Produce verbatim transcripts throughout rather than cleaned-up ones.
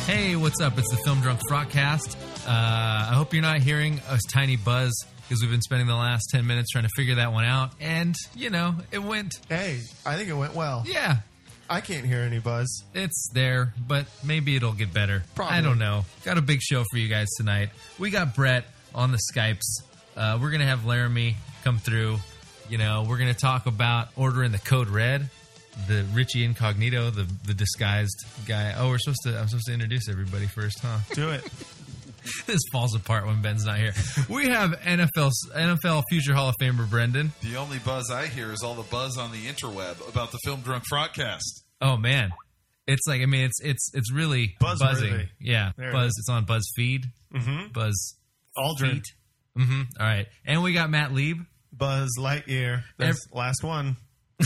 Hey, what's up? It's the Film Drunk Frotcast. Uh, I hope you're not hearing a tiny buzz because we've been spending the last ten minutes trying to figure that one out. And, you know, it went... Hey, I think it went well. Yeah. I can't hear any buzz. It's there, but maybe it'll get better. Probably. I don't know. Got a big show for you guys tonight. We got Brett on the Skypes. Uh, we're going to have Laramie come through. You know, we're going to talk about ordering the Code Red. The Richie Incognito, the the disguised guy. Oh, we're supposed to. I'm supposed to introduce everybody first, huh? Do it. This falls apart when Ben's not here. We have N F L N F L future Hall of Famer Brendan. The only buzz I hear is all the buzz on the interweb about the Film Drunk Frotcast. Oh man, it's like I mean, it's it's it's really Buzzworthy. buzzing. Yeah, There it Buzz. is. It's on BuzzFeed. Mm-hmm. Buzz. Aldrin. Mm-hmm. All right, and we got Matt Lieb. Buzz Lightyear. That's the last one.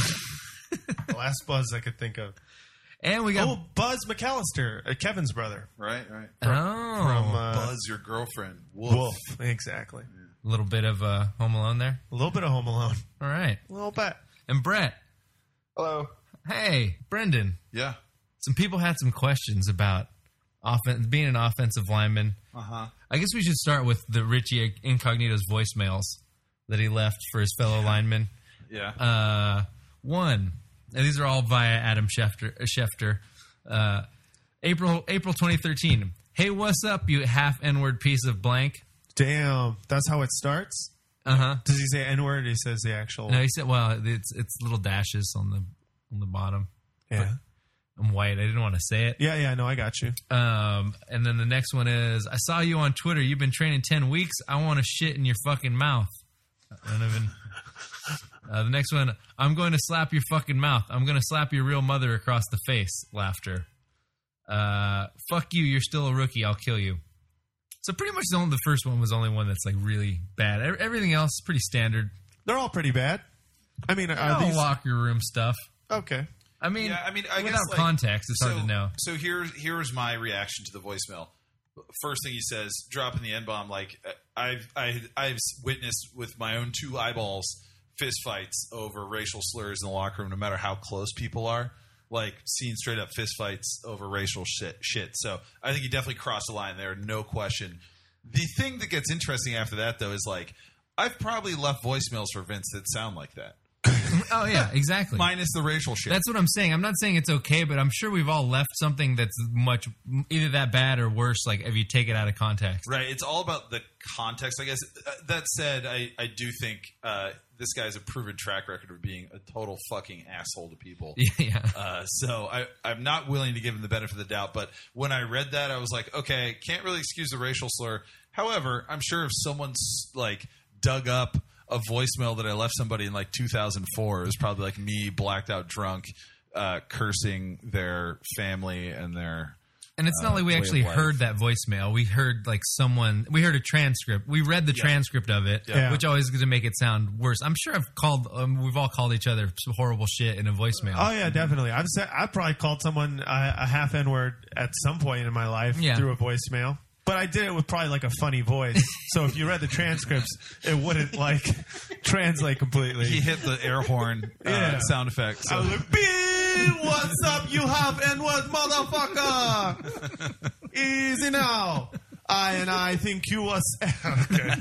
The last Buzz I could think of. And we got Oh, Buzz McAllister, uh, Kevin's brother. Right, right. oh, From uh, Buzz, your girlfriend. Wolf. Wolf. Exactly. a little bit of uh, Home Alone there. A little bit of Home Alone. All right, A little bit. and Brett. Hello. Hey, Brendan. Yeah. Some people had some questions about offen- being an offensive lineman. Uh-huh. I guess we should start with the Richie Incognito's voicemails that he left for his fellow linemen. Yeah. Uh, one, and these are all via Adam Schefter. Uh, Schefter. Uh, April April twenty thirteen. Hey, what's up, you half N-word piece of blank? Damn. That's how it starts? Uh huh. Does he say N-word or he says the actual... No, he said, well, it's it's little dashes on the on the bottom. Yeah. I'm white. I didn't want to say it. Yeah, yeah, no, I got you. Um, and then the next one is, I saw you on Twitter. You've been training ten weeks. I want to shit in your fucking mouth. I don't even... Uh, the next one, I'm going to slap your fucking mouth. I'm going to slap your real mother across the face. Laughter. Uh, fuck you. You're still a rookie. I'll kill you. So pretty much the, only, the first one was the only one that's like really bad. E- Everything else is pretty standard. They're all pretty bad. I mean, are No these... locker room stuff. Okay. I mean, Yeah, I mean, I without guess, like, context, it's so, hard to know. So here's here's my reaction to the voicemail. First thing he says, dropping the N-bomb, like, I've, I, I've witnessed with my own two eyeballs fist fights over racial slurs in the locker room, no matter how close people are. Like, seen straight up fist fights over racial shit. shit. So I think he definitely crossed the line there, no question. The thing that gets interesting after that, though, is like, I've probably left voicemails for Vince that sound like that. Oh, yeah, exactly. Minus the racial shit. That's what I'm saying. I'm not saying it's okay, but I'm sure we've all left something that's much either that bad or worse, like if you take it out of context. Right. It's all about the context, I guess. Uh, That said, I, I do think uh, this guy has a proven track record of being a total fucking asshole to people. Yeah. yeah. Uh, so I, I'm not willing to give him the benefit of the doubt. But when I read that, I was like, okay, can't really excuse the racial slur. However, I'm sure if someone's like dug up a voicemail that I left somebody in like two thousand four, it was probably like me blacked out drunk, uh, cursing their family and their... And it's not uh, like we way actually of life. heard that voicemail. We heard like someone, we heard a transcript. We read the Yeah. transcript of it, Yeah. which always is going to make it sound worse. I'm sure I've called, um, we've all called each other some horrible shit in a voicemail. Oh yeah, definitely. I've said I've probably called someone a, a half N word at some point in my life Yeah. through a voicemail, but I did it with probably like a funny voice. So if you read the transcripts, it wouldn't like translate completely. He hit the air horn uh, Yeah. sound effect. So. I was like, Bill, what's up, you half N word motherfucker? Easy now. I and I think you was okay.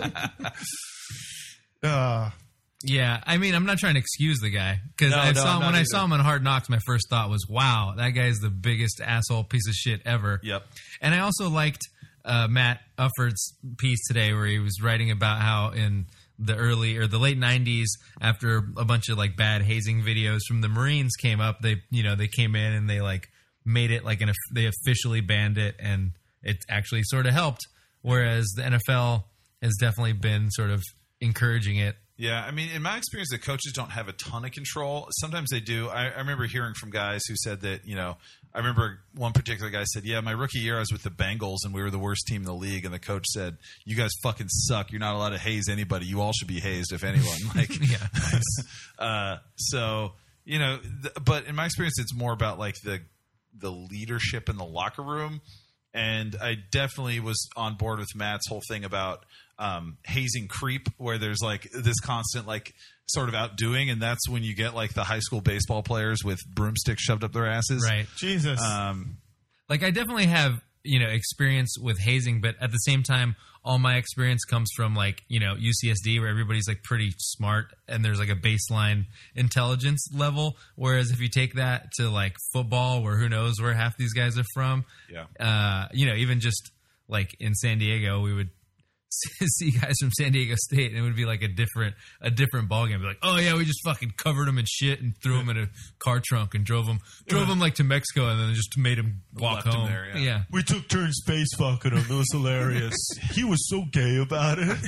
uh, Yeah, I mean, I'm not trying to excuse the guy because No, I no, saw I'm not when I either. saw him on Hard Knocks, my first thought was, "Wow, that guy's the biggest asshole piece of shit ever." Yep. And I also liked uh, Matt Ufford's piece today where he was writing about how in the early or the late nineties, after a bunch of like bad hazing videos from the Marines came up, they you know they came in and they like made it like an they officially banned it, and it actually sort of helped. Whereas the N F L has definitely been sort of encouraging it. Yeah, I mean, in my experience, the coaches don't have a ton of control. Sometimes they do. I, I remember hearing from guys who said that, you know, I remember one particular guy said, yeah, my rookie year I was with the Bengals and we were the worst team in the league. And the coach said, you guys fucking suck. You're not allowed to haze anybody. You all should be hazed, if anyone. Like, Yeah. uh, so, you know, th- but in my experience, it's more about like the the leadership in the locker room. And I definitely was on board with Matt's whole thing about um, hazing creep, where there's like this constant like sort of outdoing, and that's when you get like the high school baseball players with broomsticks shoved up their asses. Right. Jesus. Um, like I definitely have, you know, experience with hazing, but at the same time, all my experience comes from like, you know, U C S D where everybody's like pretty smart and there's like a baseline intelligence level. Whereas if you take that to like football where who knows where half these guys are from, Yeah. uh, you know, even just like in San Diego, we would see guys from San Diego State and it would be like a different a different ballgame. Be like, oh yeah, we just fucking covered them in shit and threw them in a car trunk and drove them drove them like to Mexico and then just made them walk Left 'em home. there, yeah. yeah. We took turns space fucking him. It was hilarious. He was so gay about it.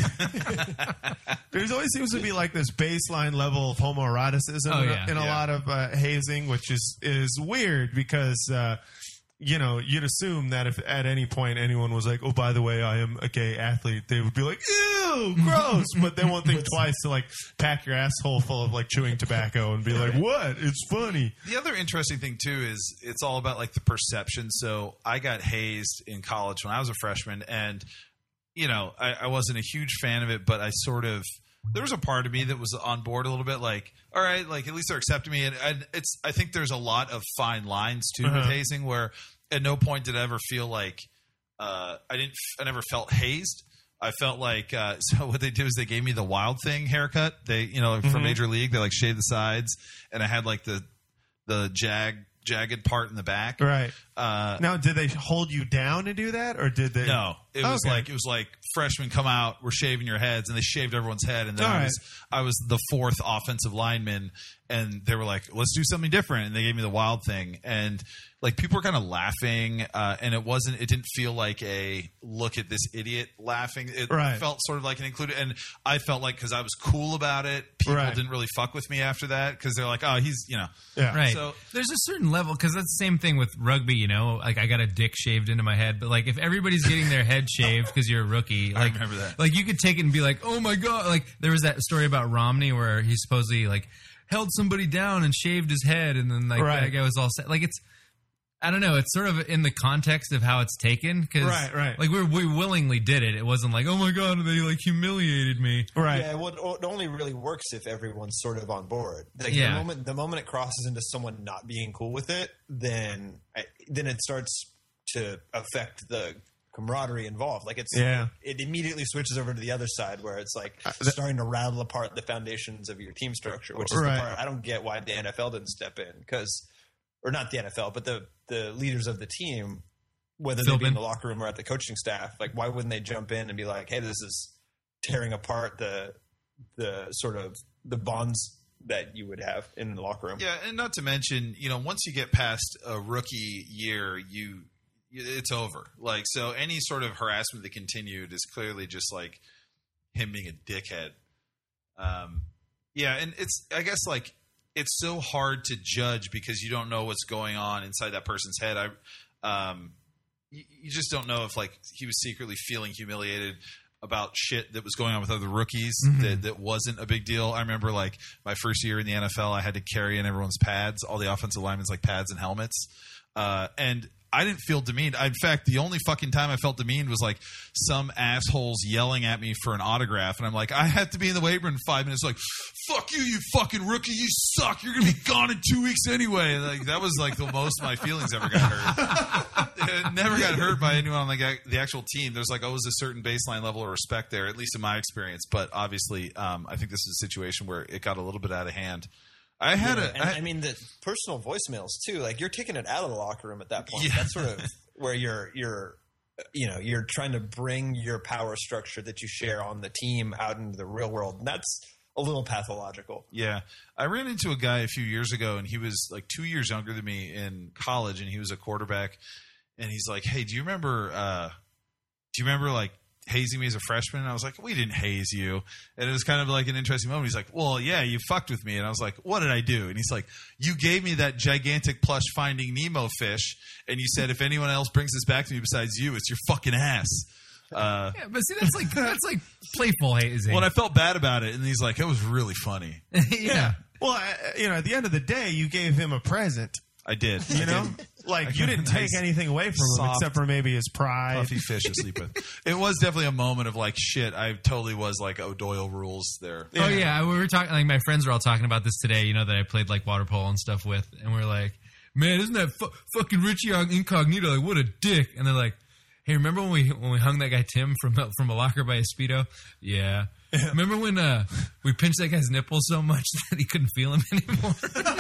There's always seems to be like this baseline level of homoeroticism Oh, in, yeah. a, in a Yeah. lot of uh, hazing, which is is weird because. Uh, You know, you'd assume that if at any point anyone was like, "Oh, by the way, I am a gay athlete," they would be like, "Ew, gross," but they won't think twice to like pack your asshole full of like chewing tobacco and be like, "What? It's funny." The other interesting thing too is it's all about like the perception. So I got hazed in college when I was a freshman, and you know I, I wasn't a huge fan of it, but I sort of there was a part of me that was on board a little bit. Like, all right, like at least they're accepting me, and, and it's I think there's a lot of fine lines too Uh-huh. with hazing where at no point did I ever feel like uh, I didn't I never felt hazed. I felt like uh, so what they did is they gave me the Wild Thing haircut. They you know for Major League they like shaved the sides, and I had like the the jag jagged part in the back. Right. Uh, Now, did they hold you down to do that, or did they? no, it was Okay. like it was like freshmen come out, we're shaving your heads, and they shaved everyone's head, and then All I right. was I was the fourth offensive lineman, and they were like, let's do something different, and they gave me the Wild Thing, and like people were kind of laughing, uh, and it wasn't it didn't feel like a look at this idiot laughing. It Right. felt sort of like an included, and I felt like because I was cool about it, people Right. didn't really fuck with me after that because they're like, oh, he's you know. Yeah. Right. So- there's a certain level because that's the same thing with rugby. You know, like I got a dick shaved into my head, but like if everybody's getting their head shaved because you're a rookie, I like remember that. like you could take it and be like, oh my god, like there was that story about Romney where he supposedly like held somebody down and shaved his head, and then like Right. that guy was all set. Like it's. I don't know. It's sort of in the context of how it's taken, because Right, right. like we we willingly did it. It wasn't like, oh my god, they like humiliated me. Right. Yeah, well, it only really works if everyone's sort of on board. Like Yeah. the moment the moment it crosses into someone not being cool with it, then I, then it starts to affect the camaraderie involved. Like it's Yeah. it immediately switches over to the other side where it's like Uh, that- starting to rattle apart the foundations of your team structure, which is Right. the part I don't get why the N F L didn't step in because, or not the N F L, but the the leaders of the team, whether they be in Philbin. the locker room or at the coaching staff, like why wouldn't they jump in and be like, hey, this is tearing apart the the sort of the bonds that you would have in the locker room. Yeah, and not to mention, you know, once you get past a rookie year, you it's over. Like, so any sort of harassment that continued is clearly just like him being a dickhead. Um, yeah, and it's I guess like it's so hard to judge because you don't know what's going on inside that person's head. I, um, you, you just don't know if like he was secretly feeling humiliated about shit that was going on with other rookies that, that wasn't a big deal. I remember like my first year in the N F L, I had to carry in everyone's pads, all the offensive linemen's like pads and helmets. Uh, and I didn't feel demeaned. In fact, the only fucking time I felt demeaned was like some assholes yelling at me for an autograph. And I'm like, I have to be in the weight room in five minutes. Like, fuck you, you fucking rookie. You suck. You're going to be gone in two weeks anyway. And like, that was like the most my feelings ever got hurt. It never got hurt by anyone on like the actual team. There's like always a certain baseline level of respect there, at least in my experience. But obviously, um, I think this is a situation where it got a little bit out of hand. I had Yeah, a, and I- I mean the personal voicemails too. Like you're taking it out of the locker room at that point. Yeah. That's sort of where you're you're you know you're trying to bring your power structure that you share on the team out into the real world. And that's a little pathological. Yeah. I ran into a guy a few years ago, and he was like two years younger than me in college, and he was a quarterback. And he's like, hey, do you remember, uh, do you remember like hazing me as a freshman? And I was like, we didn't haze you. And it was kind of like an interesting moment. He's like, well, yeah, you fucked with me. And I was like, what did I do? And he's like, you gave me that gigantic plush Finding Nemo fish, and you said, if anyone else brings this back to me besides you, it's your fucking ass. Uh, Yeah, but see, that's like that's like playful hazing. well, and I felt bad about it. And he's like, it was really funny. yeah. Well, I, you know, at the end of the day, you gave him a present. I did. You I know, did. like I you got a didn't take nice, anything away from him soft, except for maybe his pride. Puffy fish to sleep with. It was definitely a moment of like, shit, I totally was like O'Doyle rules there. Oh yeah, we were talking. Like my friends were all talking about this today. You know that I played like water polo and stuff with, and we are like, man, isn't that fu- fucking Richie Incognito? Like, what a dick. And they're like, hey, remember when we when we hung that guy Tim from from a locker by his Speedo? Yeah. yeah. Remember when uh, we pinched that guy's nipples so much that he couldn't feel him anymore?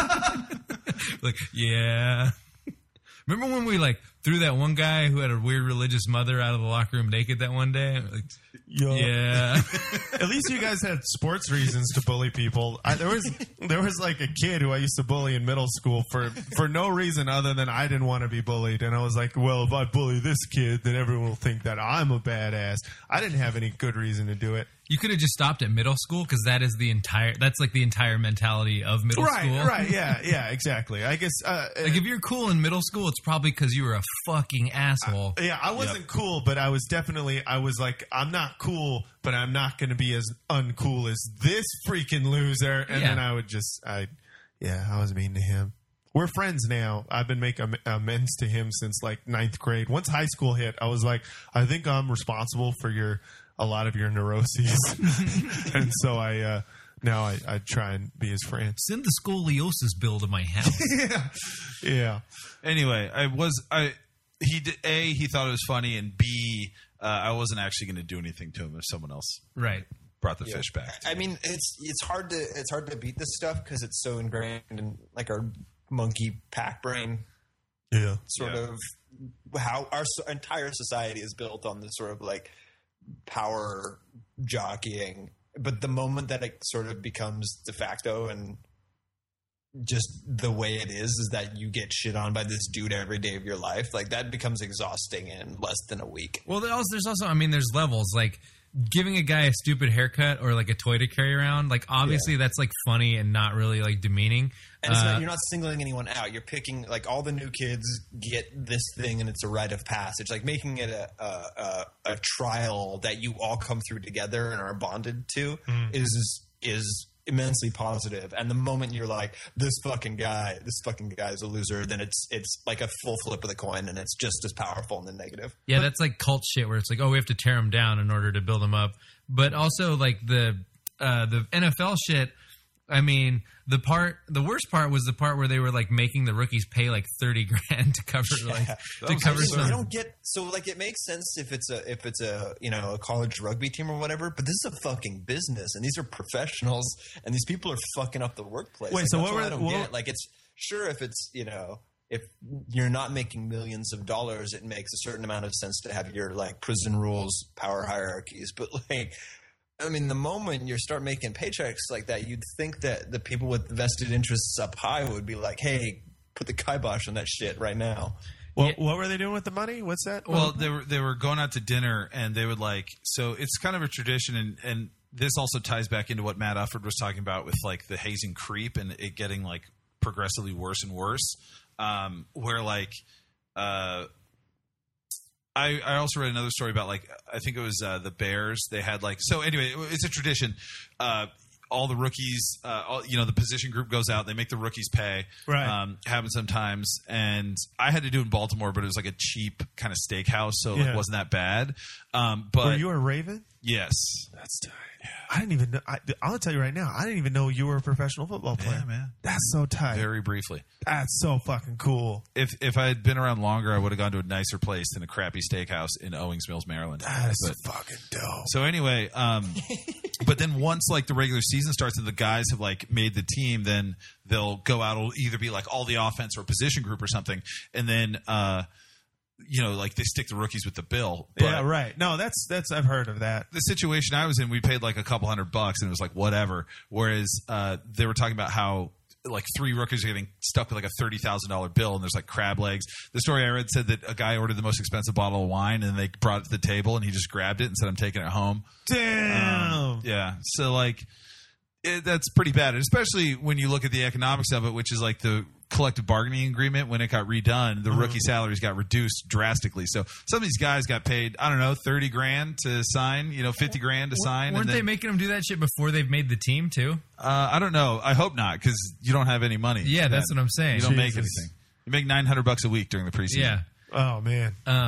Like, yeah. Remember when we like threw that one guy who had a weird religious mother out of the locker room naked that one day? Like, Yo. yeah. At least you guys had sports reasons to bully people. I, there was there was like a kid who I used to bully in middle school for, for no reason other than I didn't want to be bullied. And I was like, well, if I bully this kid, then everyone will think that I'm a badass. I didn't have any good reason to do it. You could have just stopped at middle school because that is the entire. That's like the entire mentality of middle right, school. Right, right, yeah, yeah, exactly. I guess uh, like if you're cool in middle school, it's probably because you were a fucking asshole. Uh, yeah, I wasn't yep. cool, but I was definitely. I was like, I'm not cool, but I'm not going to be as uncool as this freaking loser. And yeah. then I would just, I, yeah, I was mean to him. We're friends now. I've been making amends to him since like ninth grade. Once high school hit, I was like, I think I'm responsible for your. A lot of your neuroses. And so I uh, now I, I try and be his friend. Send the scoliosis bill to my house. yeah. Yeah. Anyway, I was I he did, A, he thought it was funny, and B, uh, I wasn't actually going to do anything to him if someone else right brought the yeah. fish back. I mean, it's it's hard to it's hard to beat this stuff because it's so ingrained in like our monkey pack brain. Yeah. Sort yeah. of how our so- entire society is built on this sort of like power jockeying, but the moment that it sort of becomes de facto and just the way it is is that you get shit on by this dude every day of your life, like that becomes exhausting in less than a week. Well, there's also, there's also I mean there's levels. Like giving a guy a stupid haircut or like a toy to carry around, like obviously yeah. that's like funny and not really like demeaning. And it's uh, not, you're not singling anyone out. You're picking like all the new kids get this thing, and it's a rite of passage. Like making it a a, a, a trial that you all come through together and are bonded to mm. is is immensely positive. And the moment you're like, this fucking guy, this fucking guy is a loser, then it's it's like a full flip of the coin, and it's just as powerful in the negative. Yeah, but, that's like cult shit where it's like, oh, we have to tear him down in order to build him up. But also like the uh, the N F L shit. I mean, the part, the worst part was the part where they were like making the rookies pay like thirty grand to cover, yeah, like to cover so some. I don't get so like it makes sense if it's a if it's a you know a college rugby team or whatever, but this is a fucking business, and these are professionals, and these people are fucking up the workplace. Wait, like, so that's what were I don't what, get. Like it's sure if it's you know if you're not making millions of dollars, it makes a certain amount of sense to have your like prison rules, power hierarchies, but like. I mean, the moment you start making paychecks like that, you'd think that the people with vested interests up high would be like, hey, put the kibosh on that shit right now. Well, yeah. What were they doing with the money? What's that? Well, they were they were going out to dinner, and they would like so it's kind of a tradition, and, and this also ties back into what Matt Ufford was talking about with like the hazing creep and it getting like progressively worse and worse, um, where like uh, I, I also read another story about like I think it was uh, the Bears. They had like so anyway. It's a tradition. Uh, all the rookies, uh, all, you know, the position group goes out. They make the rookies pay. Right. Um, happens sometimes, and I had to do it in Baltimore, but it was like a cheap kind of steakhouse, so yeah. it wasn't that bad. Um, but were you a Raven? Yes, that's tight. Yeah. I didn't even know. I, I'll tell you right now. I didn't even know you were a professional football player. Yeah, man. That's so tight. Very briefly. That's so fucking cool. If if I had been around longer, I would have gone to a nicer place than a crappy steakhouse in Owings Mills, Maryland. That is but, fucking dope. So anyway, um, but then once like the regular season starts and the guys have like made the team, then they'll go out. It'll either be like all the offense or position group or something, and then. Uh, You know, like they stick the rookies with the bill. But yeah, right. No, that's that's I've heard of that. The situation I was in, we paid like a couple hundred bucks, and it was like whatever. Whereas uh, they were talking about how like three rookies are getting stuck with like a thirty thousand dollar bill, and there's like crab legs. The story I read said that a guy ordered the most expensive bottle of wine, and they brought it to the table, and he just grabbed it and said, "I'm taking it home." Damn. Um, yeah. So like, it, that's pretty bad, and especially when you look at the economics of it, which is like the collective bargaining agreement. When it got redone, the mm-hmm. rookie salaries got reduced drastically. So some of these guys got paid, I don't know, thirty grand to sign, you know, fifty grand to sign. Weren't and then, they making them do that shit before they've made the team too? Uh, I don't know. I hope not, because you don't have any money. Yeah, that's then. what I'm saying. You don't Jesus. make anything. You make nine hundred bucks a week during the preseason. Yeah. Oh man. Um,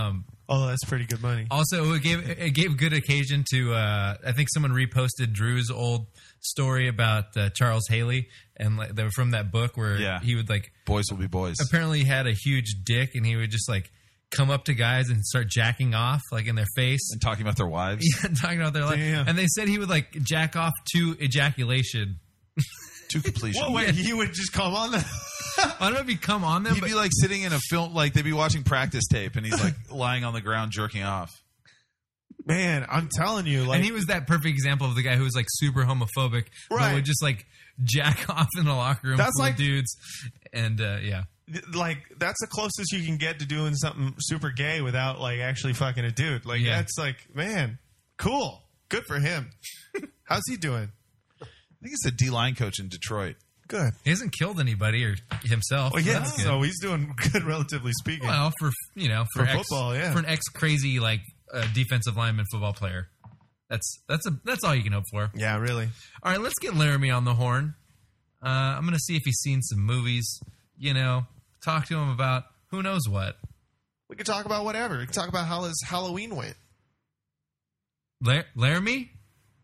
Oh, that's pretty good money. Also, it gave it gave good occasion to. Uh, I think someone reposted Drew's old story about uh, Charles Haley, and like, they were from that book where Yeah. he would like. Boys will be boys. Apparently, he had a huge dick, and he would just like come up to guys and start jacking off like in their face. And talking about their wives. Yeah, talking about their life. Damn. And they said he would like jack off to ejaculation. To completion. Well, wait, he would just come on the. I don't know if he'd come on them, He'd but be like sitting in a film, like they'd be watching practice tape, and he's like lying on the ground jerking off. Man, I'm telling you, like and he was that perfect example of the guy who was like super homophobic, but Right. would just like jack off in the locker room That's full like- of dudes. And uh, yeah. like that's the closest you can get to doing something super gay without like actually fucking a dude. Like Yeah. that's like, man, cool, good for him. How's he doing? I think he's a D-line coach in Detroit. Good. He hasn't killed anybody or himself. Well, so yeah, that's good. so he's doing good, relatively speaking. Well, for you know, for, For ex, football, yeah. for an ex crazy like uh, defensive lineman football player, that's that's a that's all you can hope for. Yeah, really. All right, let's get Laramie on the horn. Uh, I'm gonna see if he's seen some movies. You know, talk to him about who knows what. We could talk about whatever. We could talk about how his Halloween went. La- Laramie?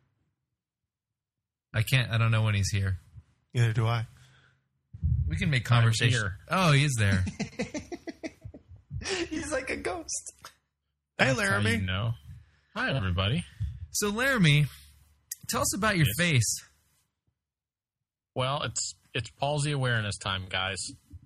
I can't. I don't know when he's here. Neither do I. We can make I'm conversation. here. Oh, he is there. He's like a ghost. Hey, That's how Laramie. you know. Hi, everybody. So, Laramie, tell us about your Yes. face. Well, it's it's palsy awareness time, guys.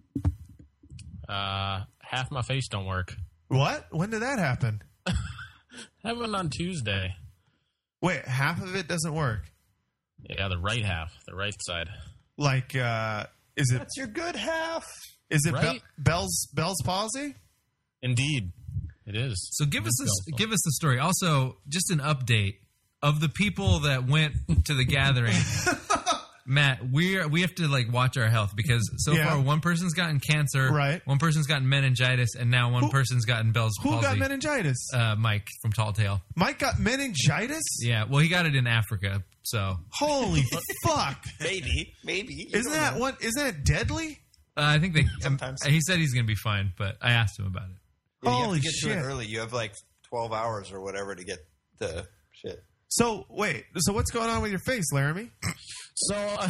Uh, half my face don't work. What? When did that happen? Happened on Tuesday. Wait, half of it doesn't work. Yeah, the right half, the right side. Like, uh, is it That's your good half. is it Right? Be- Bell's Bell's palsy? Indeed, it is. So, give us this, It's give us the story. Also, just an update of the people that went to the gathering. Matt, we we have to like watch our health because so Yeah. far one person's gotten cancer, Right. One person's gotten meningitis, and now one Who- person's gotten Bell's Who palsy. got meningitis? uh, Mike from Tall Tale. Mike got meningitis? Yeah, well, he got it in Africa. So Holy fuck! Maybe, maybe. You Isn't don't that know. what? Isn't that deadly? uh, I think they. Um, Sometimes. he said he's going to be fine, but I asked him about it. Yeah, you have Holy to get to shit. it early. You have like twelve hours or whatever to get the shit. So wait, so what's going on with your face, Laramie? So, uh,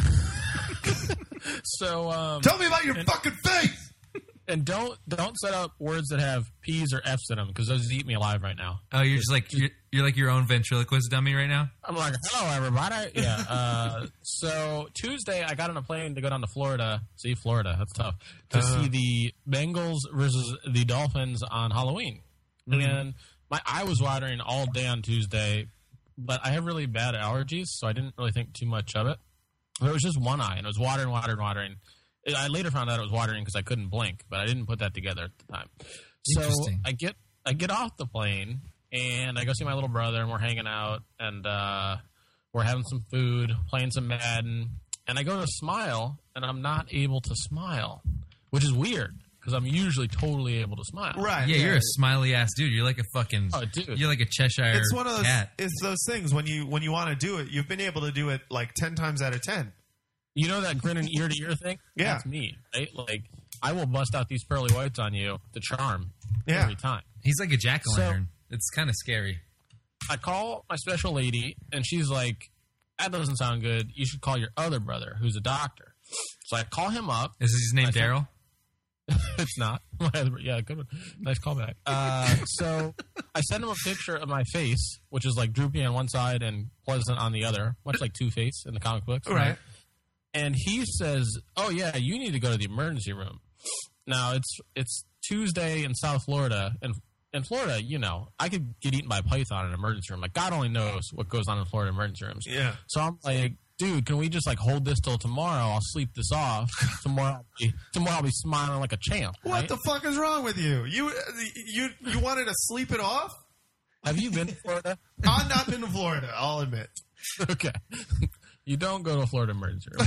so um, Tell me about your fucking face. and don't don't set up words that have P's or F's in them because those eat me alive right now. Oh, you're just like you're, you're like your own ventriloquist dummy right now. I'm like, hello, everybody. Yeah. Uh, so Tuesday, I got on a plane to go down to Florida. See, Florida, that's tough. To Uh-huh. see the Bengals versus the Dolphins on Halloween. And my eye was watering all day on Tuesday, but I have really bad allergies, so I didn't really think too much of it. But it was just one eye, and it was watering, watering, watering. I later found out it was watering because I couldn't blink, but I didn't put that together at the time. So Interesting. I get I get off the plane and I go see my little brother, and we're hanging out, and uh, we're having some food, playing some Madden, and I go to smile, and I'm not able to smile, which is weird because I'm usually totally able to smile. Right. Yeah, you're a smiley ass dude. You're like a fucking. Oh, dude. You're like a Cheshire It's one of those. cat. It's those things when you when you want to do it, you've been able to do it like ten times out of ten. You know that grinning ear to ear thing? Yeah. That's me. Right? Like, I will bust out these pearly whites on you to charm Yeah. every time. He's like a jack o' lantern. it's kind of scary. I call my special lady, and she's like, that doesn't sound good. You should call your other brother, who's a doctor. So I call him up. Is his name I think- Daryl? It's not. My other- yeah, good one. Nice callback. Uh, so I send him a picture of my face, which is like droopy on one side and pleasant on the other, much like Two-Face in the comic books. Right. And he says, "Oh yeah, you need to go to the emergency room." Now it's it's Tuesday in South Florida, and in Florida, you know, I could get eaten by a python in an emergency room. Like God only knows what goes on in Florida emergency rooms. Yeah. So I'm like, dude, can we just like hold this till tomorrow? I'll sleep this off. Tomorrow, I'll be, tomorrow I'll be smiling like a champ. What right? the fuck is wrong with you? You you you wanted to sleep it off? Have you been to Florida? I've not been to Florida. I'll admit. Okay. You don't go to a Florida emergency room.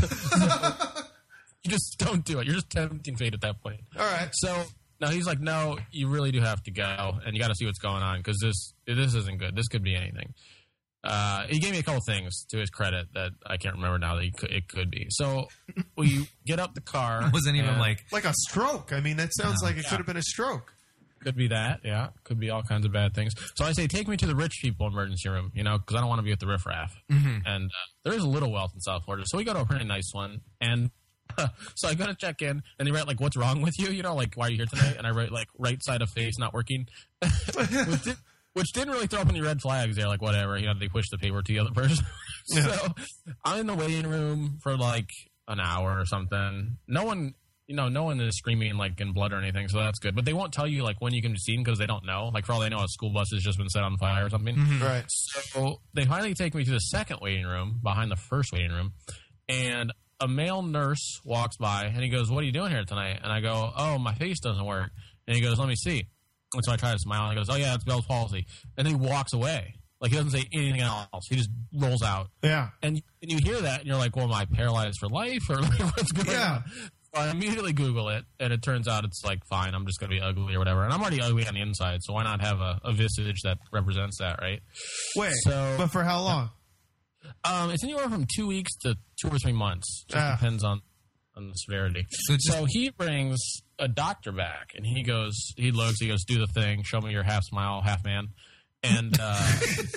You just don't do it. You're just tempting fate at that point. All right. So now he's like, no, you really do have to go, and you got to see what's going on because this this isn't good. This could be anything. Uh, he gave me a couple things to his credit that I can't remember now that he could, it could be. So we get up the car. It wasn't even and- like Like a stroke. I mean, that sounds No. like it Yeah. could have been a stroke. Could be that, yeah. Could be all kinds of bad things. So I say, take me to the rich people emergency room, you know, because I don't want to be with the riffraff. Mm-hmm. And uh, there is a little wealth in South Florida. So we go to a pretty nice one. And uh, so I go to check in, and they write, like, what's wrong with you? You know, like, why are you here tonight? And I write, like, right side of face not working. which, did, which didn't really throw up any red flags. They're like, whatever. You know, they push the paper to the other person. So I'm in the waiting room for, like, an hour or something. No one... You know, no one is screaming like in blood or anything, so that's good. But they won't tell you like when you can be seen because they don't know. Like for all they know, a school bus has just been set on fire or something. Mm-hmm. Right. So they finally take me to the second waiting room behind the first waiting room, and a male nurse walks by and he goes, "What are you doing here tonight?" And I go, "Oh, my face doesn't work." And he goes, "Let me see." And so I try to smile. And he goes, "Oh yeah, it's Bell's palsy." And then he walks away. Like he doesn't say anything else. He just rolls out. Yeah. And and you hear that and you're like, "Well, am I paralyzed for life or like, what's going yeah. on?" I immediately Google it, and it turns out it's like, fine, I'm just going to be ugly or whatever. And I'm already ugly on the inside, so why not have a, a visage that represents that, right? Wait, so, but for how long? Um, it's anywhere from two weeks to two or three months. Just Ah. depends on, on the severity. So, just, so he brings a doctor back, and he goes, he looks, he goes, do the thing, show me your half smile, half man. And uh,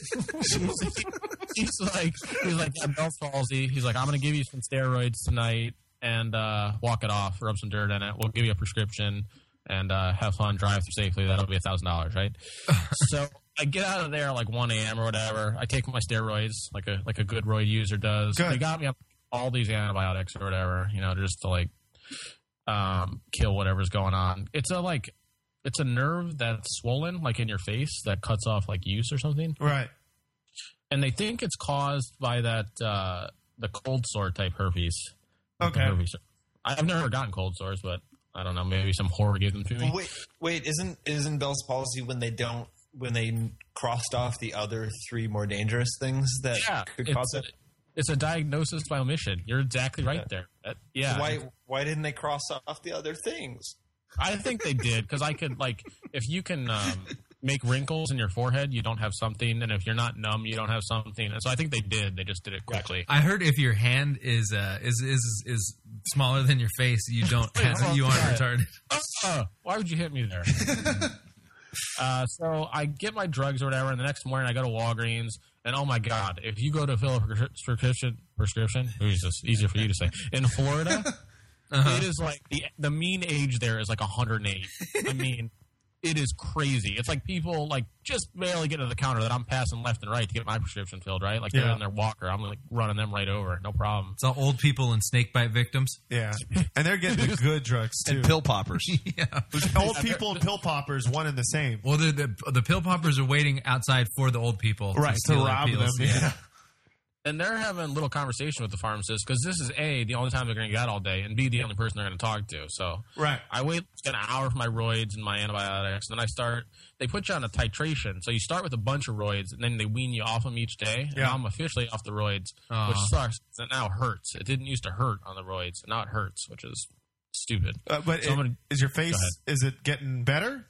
he's like, he's like, yeah, Bell's palsy. He's like, I'm going to give you some steroids tonight. And uh, walk it off, rub some dirt in it. We'll give you a prescription and uh, have fun, drive through safely. That'll be a thousand dollars, right? So I get out of there like one a.m. or whatever. I take my steroids like a like a good roid user does. Good. They got me up all these antibiotics or whatever, you know, just to like um, kill whatever's going on. It's a like it's a nerve that's swollen, like in your face, that cuts off like use or something. Right. And they think it's caused by that uh, the cold sore type herpes. Okay. I've never gotten cold sores, but I don't know. Maybe some horror gave them to me. Wait, wait, isn't isn't Bell's palsy when they don't when they crossed off the other three more dangerous things that yeah, could it's cause a, it? It's a diagnosis by omission. You're exactly right Yeah. there. That, yeah. Why why didn't they cross off the other things? I think they did because I could like if you can um, make wrinkles in your forehead, you don't have something, and if you're not numb, you don't have something. And so I think they did. They just did it quickly. I heard if your hand is uh, is is is smaller than your face, you don't have, you aren't retarded. Uh, why would you hit me there? uh, so I get my drugs or whatever, and the next morning I go to Walgreens, and oh my god, if you go to fill a prescription, prescription, Jesus, easier for you to say, in Florida, uh-huh. it is like the the mean age there is like one hundred eight. I mean. It is crazy. It's like people like just barely get to the counter that I'm passing left and right to get my prescription filled, right? Like they're Yeah. in their walker. I'm like running them right over. No problem. It's all old people and snake bite victims. Yeah. And they're getting the good drugs, too. And pill poppers. Yeah. Old people and pill poppers, one and the same. Well, the, the the pill poppers are waiting outside for the old people, Right, to steal their rob them. pills. Yeah. And they're having a little conversation with the pharmacist because this is A, the only time they're going to get all day, and B, the only person they're going to talk to. So Right. I wait an hour for my roids and my antibiotics, and then I start, they put you on a titration. So you start with a bunch of roids, and then they wean you off them each day. And Yeah. now I'm officially off the roids, Aw. which sucks. It now hurts. It didn't used to hurt on the roids, and now it hurts, which is stupid. Uh, but So it- I'm gonna- is your face, Go ahead. is it getting better?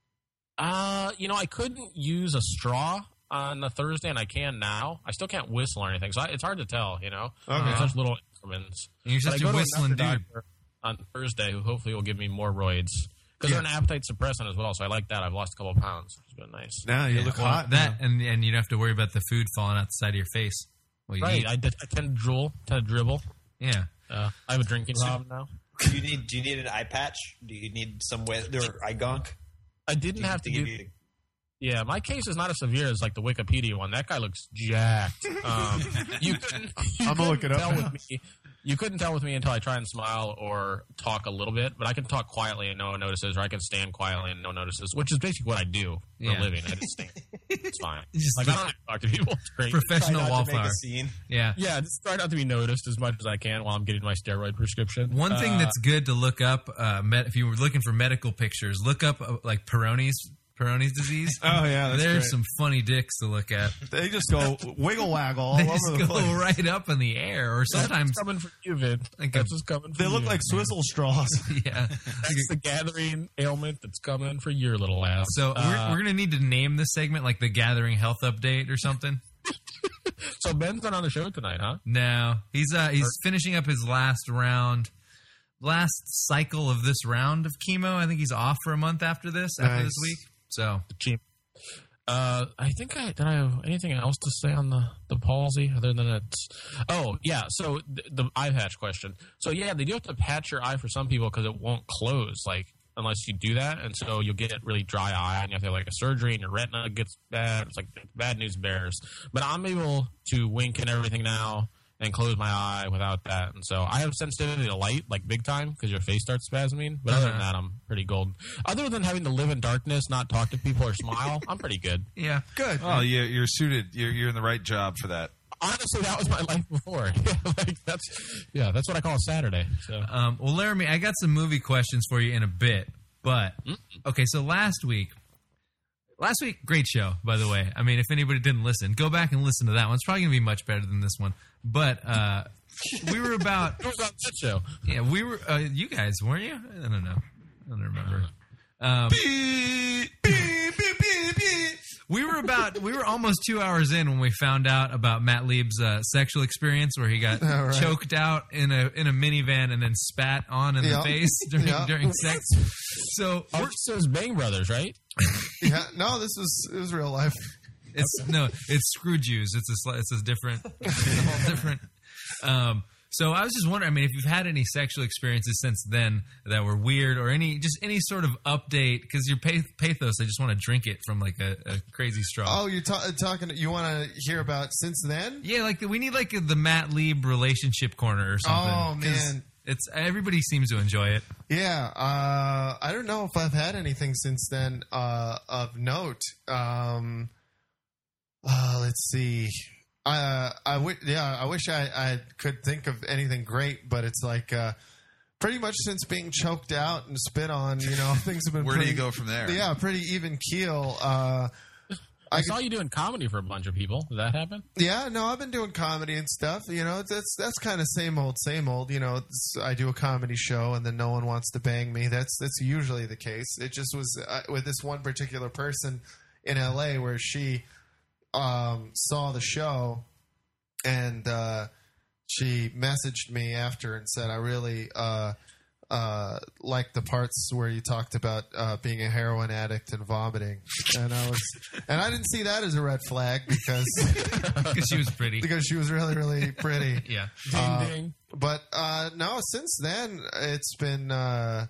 Uh, you know, I couldn't use a straw on the Thursday, and I can now. I still can't whistle or anything, so I, it's hard to tell. You know, Okay. It's such little instruments. And you're But such I a go to whistling another dude. doctor on Thursday, who hopefully will give me more roids because they're an appetite suppressant as well. So I like that. I've lost a couple of pounds. It's been nice. Now you Yeah, look well, hot. That now. and and you don't have to worry about the food falling out the side of your face. Well, you Right. eat. I, did, I tend to drool, tend to dribble. Yeah. Uh, I have a drinking problem now. Do you need do you need an eye patch? Do you need some way or eye gunk? I didn't Do you have to think do. you need- Yeah, my case is not as severe as like the Wikipedia one. That guy looks jacked. Um, you couldn't. You I'm gonna look couldn't it up tell now. with me. You couldn't tell with me until I try and smile or talk a little bit, but I can talk quietly and no one notices, or I can stand quietly and no one notices, which is basically what I do for Yeah. a living. I just stand. It's fine. You just Like I don't have to talk to people. It's great. Professional Try not to make wallflower. a scene. Yeah. Yeah, just try not to be noticed as much as I can while I'm getting my steroid prescription. One thing Uh, that's good to look up, uh, med- if you were looking for medical pictures, look up uh, like Peyronie's Peyronie's disease. Oh, yeah. That's There's great. some funny dicks to look at. They just go wiggle waggle all They over just the go place. right up in the air, or that's sometimes what's coming for you, Vin. Like That's a- what's coming for They you. look like swizzle straws. yeah. That's the gathering ailment that's coming for your little ass. So Uh, we're, we're gonna need to name this segment like the Gathering Health Update or something. so Ben's not on the show tonight, huh? No, he's uh he's finishing up his last round. last cycle of this round of chemo. I think he's off for a month after this, after Nice. this week. So Cheap. Uh, I think I did. I have anything else to say on the, the palsy other than it's. Oh yeah, so the, the eye patch question. So yeah, they do have to patch your eye for some people because it won't close, like unless you do that, and so you'll get really dry eye, and you have to have like a surgery, and your retina gets bad. It's like bad news bears. But I'm able to wink and everything now and close my eye without that, and so I have sensitivity to light like big time because your face starts spasming. But other than that, I'm pretty golden. Other than having to live in darkness, not talk to people or smile, I'm pretty good. yeah, Good. Oh, you're, you're suited. You're, you're in the right job for that. Honestly, that was my life before. Yeah, like that's yeah, that's what I call a Saturday. So Um, well, Laramie, I got some movie questions for you in a bit, but okay. So last week, last week, great show, by the way. I mean, if anybody didn't listen, go back and listen to that one. It's probably gonna be much better than this one. But uh, we were about, it was on that show. yeah, we were. Uh, you guys weren't you? I don't know. I don't remember. Um, we were about, we were almost two hours in when we found out about Matt Lieb's uh, sexual experience, where he got All right. choked out in a in a minivan and then spat on in Yeah. the face during Yeah. during sex. So Oh, we're, this is Bang Brothers, right? Yeah, no, this is it was real life. it's no, it's Screw Jews. It's a sli- it's a different, it's a whole different. Um, so I was just wondering. I mean, if you've had any sexual experiences since then that were weird, or any just any sort of update, because your path- pathos, I just want to drink it from like a, a crazy straw. Oh, you're ta- talking. You want to hear about since then? Yeah, like we need like the Matt Lieb relationship corner or something. Oh, 'Cause man. it's everybody seems to enjoy it. Yeah, uh, I don't know if I've had anything since then uh, of note. Um, uh, let's see. Uh, I w- yeah, I wish I, I could think of anything great, but it's like uh, pretty much since being choked out and spit on, you know, things have been. Where pretty, do you go from there? Yeah, pretty even keel. Uh, I, I saw you doing comedy for a bunch of people. Did that happen? Yeah, no, I've been doing comedy and stuff. You know, that's that's kind of same old, same old. You know, it's, I do a comedy show and then no one wants to bang me. That's that's usually the case. It just was uh, with this one particular person in L A where she um, saw the show and uh, she messaged me after and said, "I really uh, uh, liked the parts where you talked about uh, being a heroin addict and vomiting." And I was, and I didn't see that as a red flag because Because she was pretty. because she was really, really pretty. Yeah. Ding Uh, ding. But uh, no, since then it's been uh,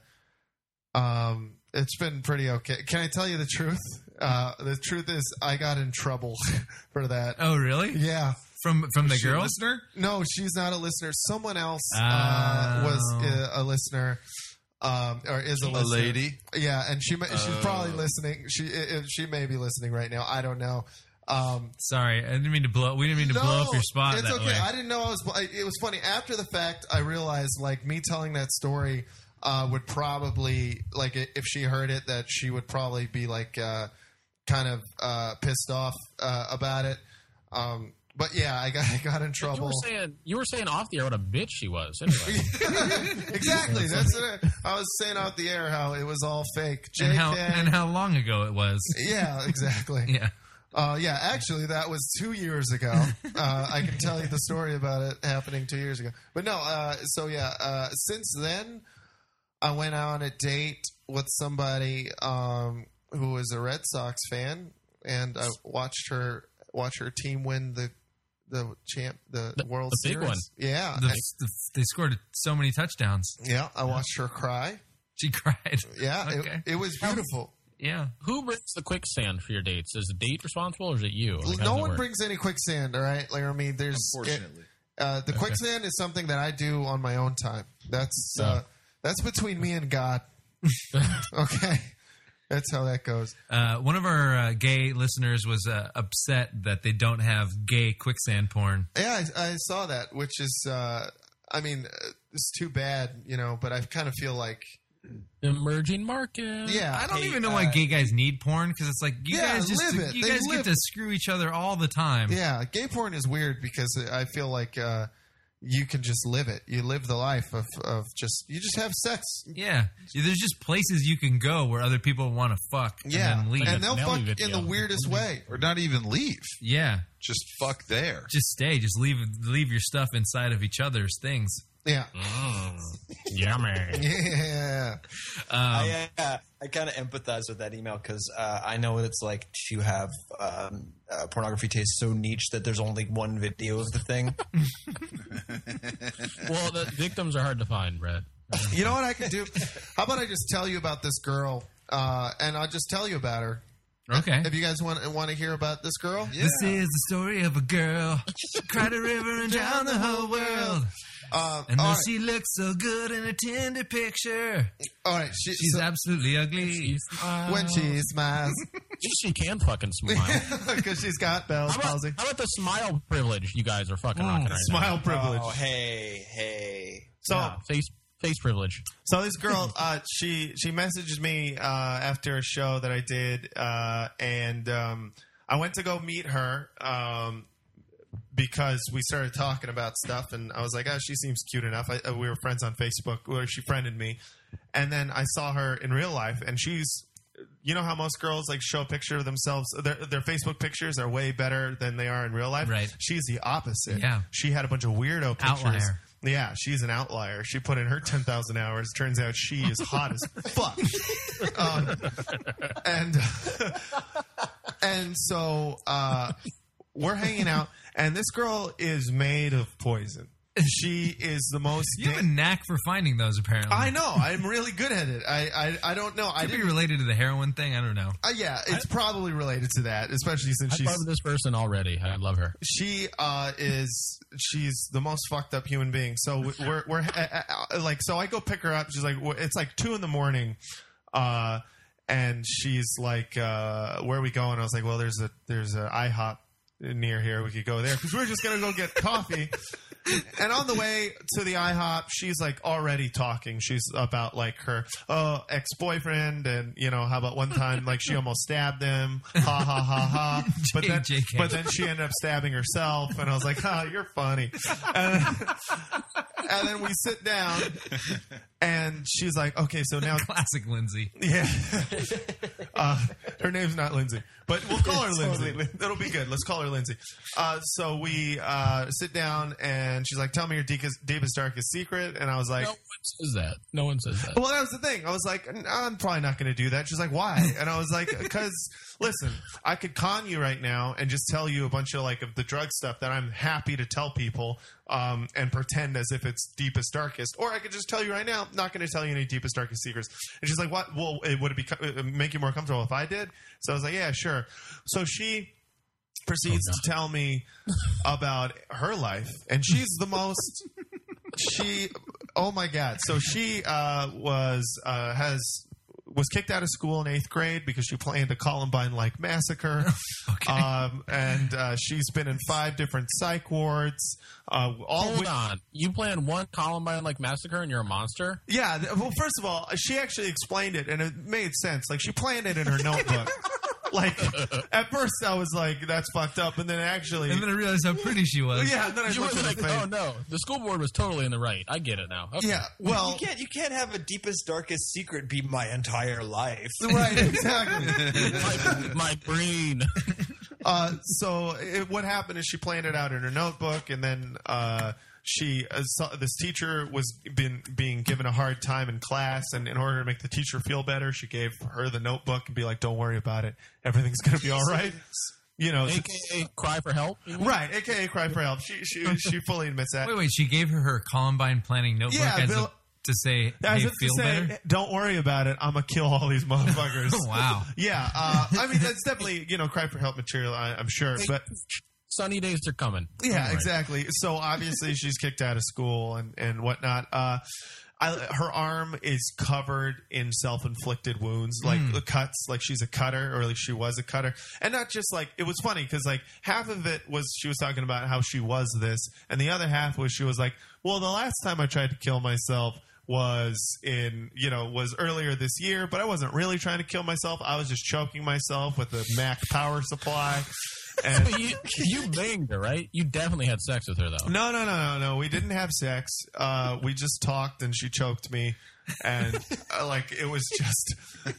um, it's been pretty okay. Can I tell you the truth? Uh, the truth is, I got in trouble for that. Oh, really? Yeah. From from the Is she a girl? listener? No, she's not a listener. Someone else uh, Oh. was a, a listener, um, or is a A listener. lady? Yeah, and she may- she's Oh. probably listening. She i- she may be listening right now. I don't know. Um, Sorry, I didn't mean to blow. We didn't mean to blow up your spot it's that okay. way. I didn't know I was. I- It was funny after the fact. I realized like me telling that story uh, would probably like i- if she heard it that she would probably be like uh, kind of uh, pissed off uh, about it. Um, but yeah, I got I got in You trouble. were saying you were saying off the air what a bitch she was. Anyway. Exactly. That's what I, I was saying out the air how it was all fake. J K. and how and how long ago it was. Yeah, exactly. Yeah. Uh, yeah, actually, that was two years ago. Uh, I can tell you the story about it happening two years ago. But no, uh, so yeah, uh, since then, I went on a date with somebody um, who was a Red Sox fan, and I watched her watch her team win the the champ the, The- World the big Series. one. Yeah, The, I- the, they scored so many touchdowns. yeah. I watched her cry. She cried. Yeah, Okay. it, it was beautiful. Yeah. Who brings the quicksand for your dates? Is the date responsible or is it you? Like, how does No it one work? brings any quicksand. All right, Laramie. There's Unfortunately. Uh, the quicksand is something that I do on my own time. That's uh, that's between me and God. Okay, that's how that goes. Uh, one of our uh, gay listeners was uh, upset that they don't have gay quicksand porn. Yeah, I, I saw that, which is, uh, I mean, uh, it's too bad, you know. But I kind of feel like, Emerging market. yeah, I don't hey, even know uh, why gay guys need porn, because it's like you Yeah, guys just live it. you They guys live- get to screw each other all the time. Yeah, gay porn is weird because I feel like uh, you can just live it. You live the life of, of just you just have sex. Yeah. There's just places you can go where other people want to fuck Yeah, and then leave. and they'll Nelly fuck video. in the weirdest way. Or not even leave. yeah. Just fuck there. Just stay. Just leave leave your stuff inside of each other's things. Yeah. Mm, yummy. Yeah. I, uh, I kind of empathize with that email because uh, I know what it's like to have um, uh, pornography taste so niche that there's only one video of the thing. Well, the victims are hard to find, Brett. You know what I could do? How about I just tell you about this girl, uh, and I'll just tell you about her. Okay. If you guys want want to hear about this girl, This is the story of a girl. She cried a river and drowned the whole world. uh, And all though right, she looks so good in a tender picture, all right. She, she's so absolutely ugly. when she smiles She can fucking smile. because she's got Bell's How about, palsy. how about the smile privilege you guys are fucking rocking right now? Smile privilege. Oh, hey, hey. So Yeah, face face privilege. So this girl, uh, she she messaged me uh, after a show that I did, uh, and um, I went to go meet her um, because we started talking about stuff, and I was like, "Oh, she seems cute enough." I, uh, we were friends on Facebook, where she friended me, and then I saw her in real life, and she's. You know how most girls like show a picture of themselves. Their, their Facebook pictures are way better than they are in real life. Right. She's the opposite. Yeah. She had a bunch of weirdo pictures. Outlier. Yeah, she's an outlier. She put in her ten thousand hours. Turns out she is hot as fuck. Um, and and so uh, we're hanging out, and this girl is made of poison. She is the most. You have a knack for finding those, apparently. I know. I'm really good at it. I I, I don't know. I Could be didn't. related to the heroin thing. I don't know. Uh, yeah, it's probably related to that, especially since I she's. love this person already. I love her. She uh, is she's the most fucked up human being. So we're we're uh, uh, like so I go pick her up. She's like it's like two in the morning, uh, and she's like, uh, "Where are we going?" I was like, "Well, there's a there's a IHOP near here. We could go there because we're just gonna go get coffee." And on the way to the IHOP, she's like already talking. She's about like her uh, ex-boyfriend, and you know how about one time like she almost stabbed him. Ha ha ha ha. But then, J K. but then she ended up stabbing herself, and I was like, "Ha, you're funny." And, and then we sit down, and she's like, "Okay, so now." Classic Lindsay. Yeah. uh, her name's not Lindsay, but we'll call her Lindsay. It'll be good. Let's call her Lindsay. Uh, so we uh, sit down, and she's like, "Tell me your deepest, deepest, darkest secret." And I was like, No one says that. No one says that. well, that was the thing. I was like, I'm probably not going to do that. She's like, why? And I was like, because, listen, I could con you right now and just tell you a bunch of like of the drug stuff that I'm happy to tell people um, and pretend as if it's deepest, darkest. Or I could just tell you right now, not going to tell you any deepest, darkest secrets. And she's like, what? Well, it, would it be it would make you more comfortable if I did? So I was like, yeah, sure. So she proceeds Oh, to tell me about her life, and she's the most she oh my god so she uh was uh has was kicked out of school in eighth grade because she planned a Columbine-like massacre. Okay. um and uh she's been in five different psych wards, uh all Hold with, on. You planned one Columbine like massacre and you're a monster? yeah th- well, first of all, she actually explained it and it made sense. Like she planned it in her notebook. Like at first I was like, that's fucked up, and then actually And then I realized how pretty she was. yeah then I You were looked at like, her face. oh no, the school board was totally in the right. I get it now. Okay. Yeah, well, you can't you can't have a deepest darkest secret be my entire life. right, exactly. my, my brain. Uh, so it, what happened is she planned it out in her notebook, and then uh, she uh, saw, this teacher was been being given a hard time in class, and in order to make the teacher feel better, she gave her the notebook and be like, "Don't worry about it. Everything's going to be all right." You know, A K A cry for help. you mean? right? A K A cry for help. She she she fully admits that. Wait, wait. She gave her her Columbine planning notebook Yeah, as Bill- a, to say, As hey, if to feel say, better? don't worry about it. I'm gonna kill all these motherfuckers. Wow. Yeah, uh, I mean that's definitely you know cry for help material. I, I'm sure, but. Sunny days are coming. Yeah, All right. exactly. So obviously she's kicked out of school and, and whatnot. Uh, I, her arm is covered in self-inflicted wounds, like cuts, like she's a cutter, or like she was a cutter. And not just like, it was funny because like half of it was she was talking about how she was this, and the other half was she was like, well, the last time I tried to kill myself was in, you know, was earlier this year, but I wasn't really trying to kill myself. I was just choking myself with a Mac power supply. And But you, you banged her, right? You definitely had sex with her, though. No, no, no, no, no. We didn't have sex. Uh, we just talked, and she choked me, and uh, like it was just,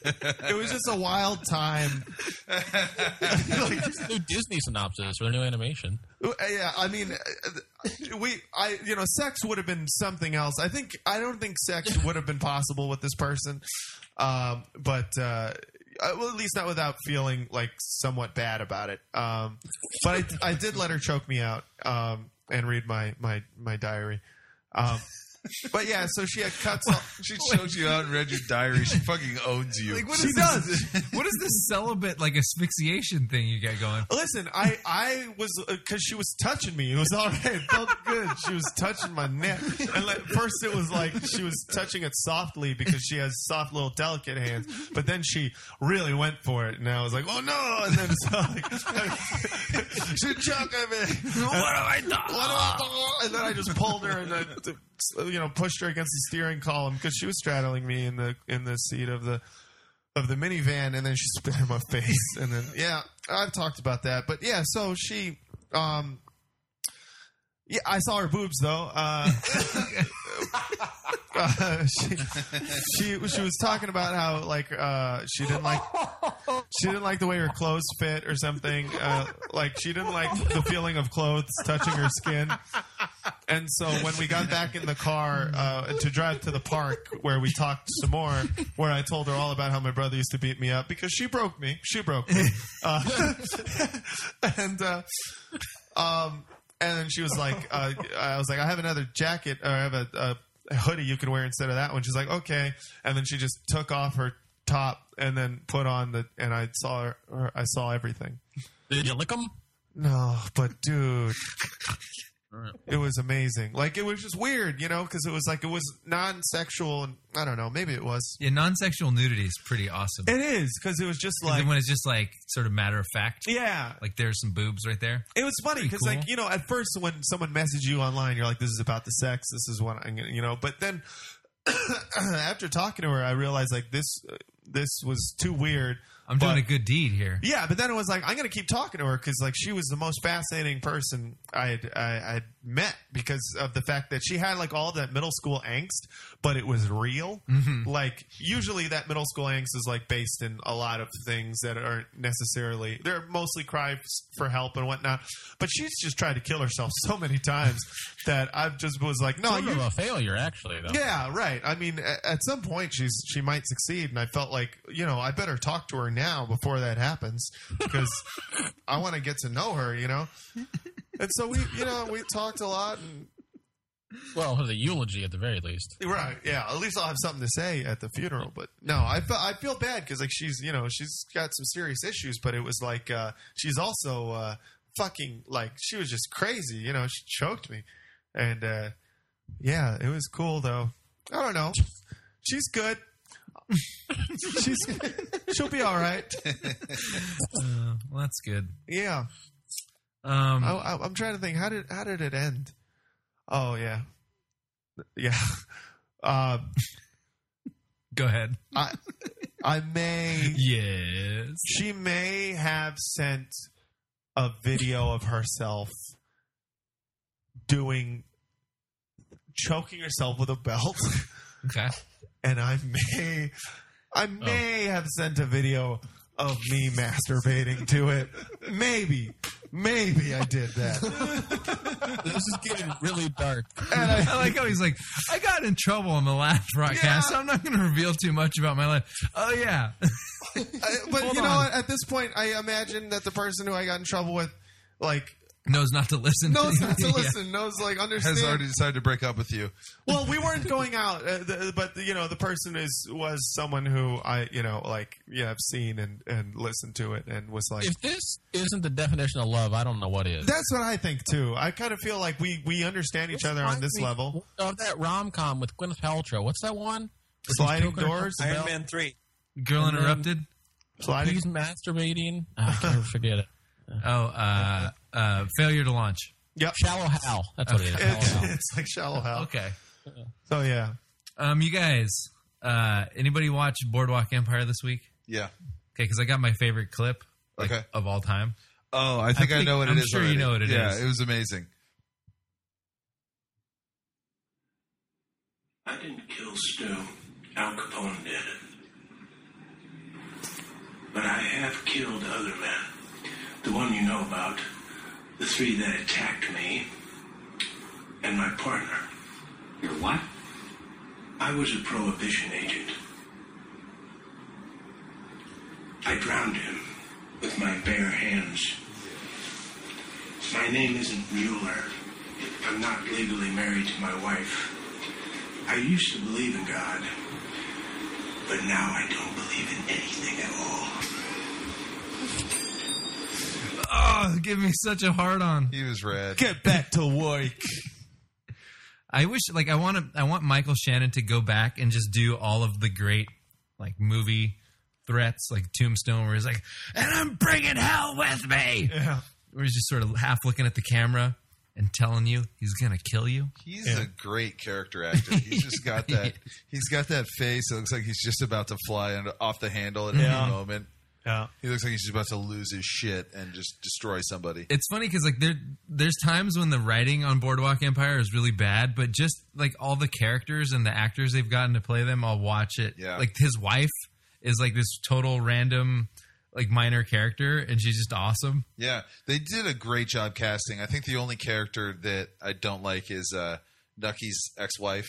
it was just a wild time. Like, New Disney synopsis for the new animation. Yeah, I mean, we, I, you know, sex would have been something else. I think, I don't think sex would have been possible with this person, um, but uh, well, at least not without feeling like somewhat bad about it. Um, but I, I did let her choke me out um, and read my my my diary. Um, But yeah, so she had cuts. All, she choked you out and read your diary. She fucking owns you. Like, what she is does. This, what is this celibate like asphyxiation thing you got going? Listen, I I was because uh, she was touching me. It was all right. It felt good. She was touching my neck. And like, first it was like she was touching it softly because she has soft little delicate hands. But then she really went for it, and I was like, oh no! And then it's like she choked at me. What have I done? What have I done? And then I just pulled her and I, you know, pushed her against the steering column because she was straddling me in the in the seat of the of the minivan, and then she spit in my face, and then yeah, I've talked about that, but yeah, so she, um, yeah, I saw her boobs though. Uh, uh, she, she she was talking about how like uh, she didn't like she didn't like the way her clothes fit or something. Uh, like she didn't like the feeling of clothes touching her skin. And so when we got back in the car uh, to drive to the park where we talked some more, where I told her all about how my brother used to beat me up because she broke me. She broke me. Uh, and uh, um, and then she was like, uh, I was like, I have another jacket, or I have a, a hoodie you can wear instead of that one. She's like, okay. And then she just took off her top and then put on the, and I saw her, or I saw everything. Did you lick them? No, but dude. It was amazing. Like, it was just weird, you know, because it was like, it was non-sexual, and I don't know, maybe it was. Yeah, non-sexual nudity is pretty awesome. It is, because it was just like... like... when it's just like, sort of matter of fact. Yeah. Like, there's some boobs right there. It was funny, because cool. like, you know, at first when someone messaged you online, you're like, this is about the sex, this is what I'm gonna, you know, but then after talking to her, I realized, like, this, uh, this was too weird. I'm doing but, a good deed here. Yeah, but then it was like, I'm going to keep talking to her because, like, she was the most fascinating person I'd, I, I'd met because of the fact that she had, like, all that middle school angst, but it was real. Mm-hmm. Like, usually that middle school angst is, like, based in a lot of things that aren't necessarily, they're mostly cries for help and whatnot, but she's just tried to kill herself so many times that I just was like, no, sort you... of a failure, actually, though. Yeah, right. I mean, at, at some point, she's she might succeed, and I felt like, you know, I better talk to her now before that happens because I want to get to know her, you know. And so we, you know, we talked a lot. And, well, the eulogy at the very least, right? Yeah, at least I'll have something to say at the funeral. But no, I fe- I feel bad because like she's, you know, she's got some serious issues, but it was like uh, she's also uh, fucking like she was just crazy, you know. She choked me, and uh, yeah, it was cool though. I don't know, she's good. She's she'll be all right. Uh, well, that's good. Yeah. Um, I, I, I'm trying to think. How did how did it end? Oh yeah, yeah. Uh, go ahead. I I may. Yes. She may have sent a video of herself doing choking herself with a belt. Okay. And I may, I may oh. have sent a video of me masturbating to it. Maybe, maybe I did that. This is getting really dark. And I, I like how he's like, I got in trouble on the last broadcast, yeah. so I'm not going to reveal too much about my life. Oh yeah, I, but Hold you know on. what? At this point, I imagine that the person who I got in trouble with, like. knows not to listen. Knows not to Yeah. listen. Knows like understand. Has already decided to break up with you. Well, we weren't going out, uh, the, but you know, the person is was someone who I, you know, like yeah, I've seen and and listened to it and was like, if this isn't the definition of love, I don't know what is. That's what I think too. I kind of feel like we we understand each other on this level. Of that rom com with Gwyneth Paltrow, what's that one? Sliding Doors, Iron Man three. Girl And then- Interrupted. Sliding. He's masturbating. Oh, I can't forget it. Oh, uh, uh, failure to launch. Yep. Shallow Hal. That's what it is. Shallow It's, Hal. it's like shallow hell. Okay. So yeah. Um, you guys, uh, anybody watch Boardwalk Empire this week? Yeah. Okay, because I got my favorite clip like, Okay. of all time. Oh, I think I, think- know what I'm it is. sure you already. know what it yeah, is. it was amazing. I didn't kill Stu. Al Capone did it. But I have killed other men. The one you know about, The three that attacked me and my partner. Your what? I was a prohibition agent. I drowned him with my bare hands. My name isn't Mueller. I'm not legally married to my wife. I used to believe in God, but now I don't believe in anything at all. Oh, give me such a hard on. He was red. Get back to work. I wish, like, I want to, I want Michael Shannon to go back and just do all of the great, like, movie threats, like Tombstone, where he's like, "And I'm bringing hell with me." Yeah. Where he's just sort of half looking at the camera and telling you he's gonna kill you. He's Yeah. a great character actor. He's just got that. He's got that face. It looks like he's just about to fly under, off the handle at Yeah. any moment. Yeah. He looks like he's just about to lose his shit and just destroy somebody. It's funny because like there, there's times when the writing on Boardwalk Empire is really bad, but just like all the characters and the actors they've gotten to play them, I'll watch it. Yeah. Like his wife is like this total random, like minor character, and she's just awesome. Yeah, they did a great job casting. I think the only character that I don't like is uh, Nucky's ex-wife,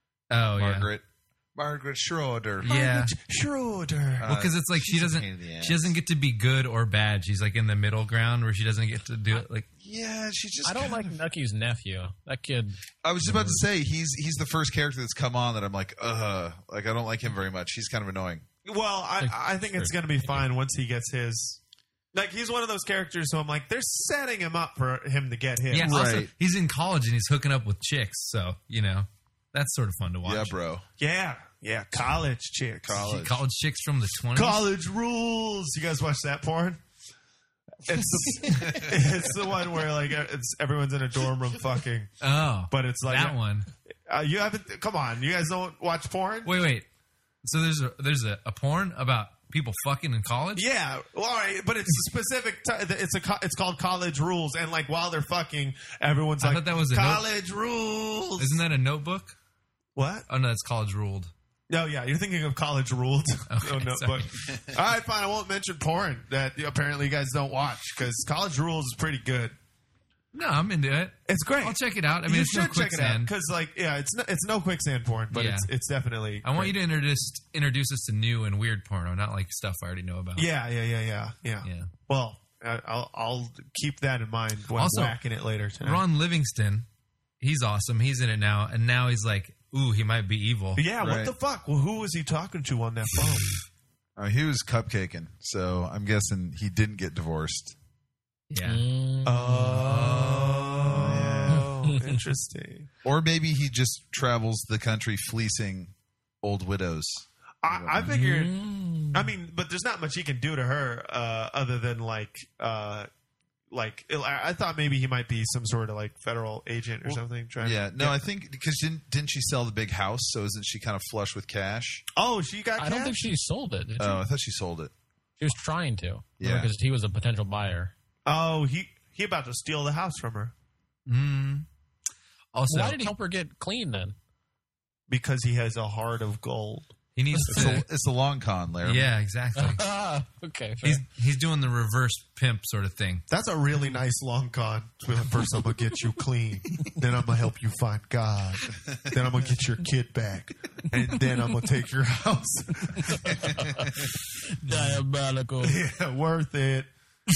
Oh Margaret. Margaret Schroeder. yeah, yeah. Margaret Schroeder. Well, because it's like she she's a doesn't, pain in the ass. she doesn't get to be good or bad. She's like in the middle ground where she doesn't get to do it. Like Yeah, she just. I don't kind like of- Nucky's nephew. That kid. I was just about to say he's he's the first character that's come on that I'm like, uh, like I don't like him very much. He's kind of annoying. Well, I, I think it's going to be fine once he gets his. Like, he's one of those characters who I'm like, they're setting him up for him to get his. yeah, also Right. he's in college and he's hooking up with chicks, so you know that's sort of fun to watch. Yeah, bro. Yeah. Yeah. College chicks. College. College chicks from the twenties. College rules. You guys watch that porn? It's the, it's the one where like it's everyone's in a dorm room fucking, Oh, but it's like that one. Uh, you haven't. Come on, you guys don't watch porn? Wait, wait. So there's a there's a, a porn about people fucking in college? Yeah, well, all right, but it's a specific. T- it's a. co- It's called College Rules, and like while they're fucking, everyone's I like, thought that was a note- College Rules. Isn't that a notebook? What? Oh no, that's College Ruled. No, yeah, you're thinking of College Ruled. Okay, no, no, sorry. but all right, fine. I won't mention porn that apparently you guys don't watch because College Rules is pretty good. No, I'm into it. It's great. I'll check it out. I mean, you it's no should check it out quicksand. because, like, yeah, it's no, it's no quicksand porn, but Yeah. it's it's definitely. I want you to introduce introduce us to new and weird porno, not like stuff I already know about. Yeah, yeah, yeah, yeah, yeah. Yeah. Well, I- I'll I'll keep that in mind when Also, whacking it later tonight. Ron Livingston, he's awesome. He's in it now, and now he's like, ooh, he might be evil. Yeah, what Right. the fuck? Well, who was he talking to on that phone? Uh, he was cupcaking, so I'm guessing he didn't get divorced. Yeah. Mm, Oh, interesting. Or maybe he just travels the country fleecing old widows. I, I figured. mm. I mean, but there's not much he can do to her uh, other than like, uh, like I I thought maybe he might be some sort of like federal agent or something. Trying Yeah, to, no, I think because didn't, didn't she sell the big house? So isn't she kind of flush with cash? Oh, she got. I don't cash? think she sold it. Did she? Oh, I thought she sold it. She was trying to. Yeah. Because he was a potential buyer. Oh, he he about to steal the house from her Mm. Also, Why did he help her get clean then? because he has a heart of gold. he needs It's to. the, it's the long con, Larry. Yeah, exactly. Ah, okay. fair. He's he's doing the reverse pimp sort of thing. That's a really nice long con. First, I'm gonna get you clean. Then I'm gonna help you find God. Then I'm gonna get your kid back, and then I'm gonna take your house. Diabolical. Yeah, worth it.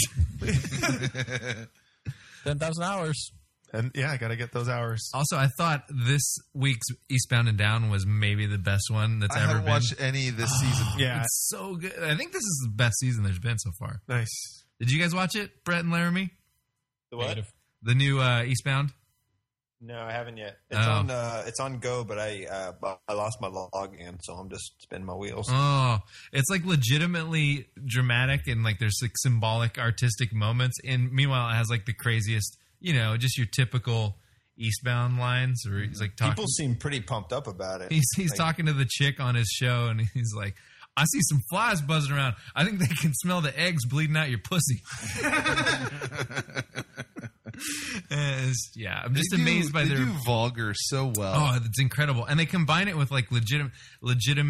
ten thousand hours. And yeah, I gotta get those hours. Also, I thought this week's Eastbound and Down was maybe the best one that's I ever haven't been. watched any this season. Yeah, It's so good. I think this is the best season there's been so far. nice. Did you guys watch it, Brett and Laramie? The what? Negative. The new uh, Eastbound? No, I haven't yet. It's Oh. on. Uh, it's on Go, but I uh, but I lost my login, so I'm just spinning my wheels. Oh, it's like legitimately dramatic and like there's like symbolic artistic moments. And meanwhile, it has like the craziest, you know, just your typical Eastbound lines where he's like talking. People seem pretty pumped up about it. He's, he's Like, talking to the chick on his show and he's like, I see some flies buzzing around. I think they can smell the eggs bleeding out your pussy. And it's- yeah, I'm just They do- amazed by they their. do vulgar so well. Oh, it's incredible, and they combine it with like legitimate, legitimate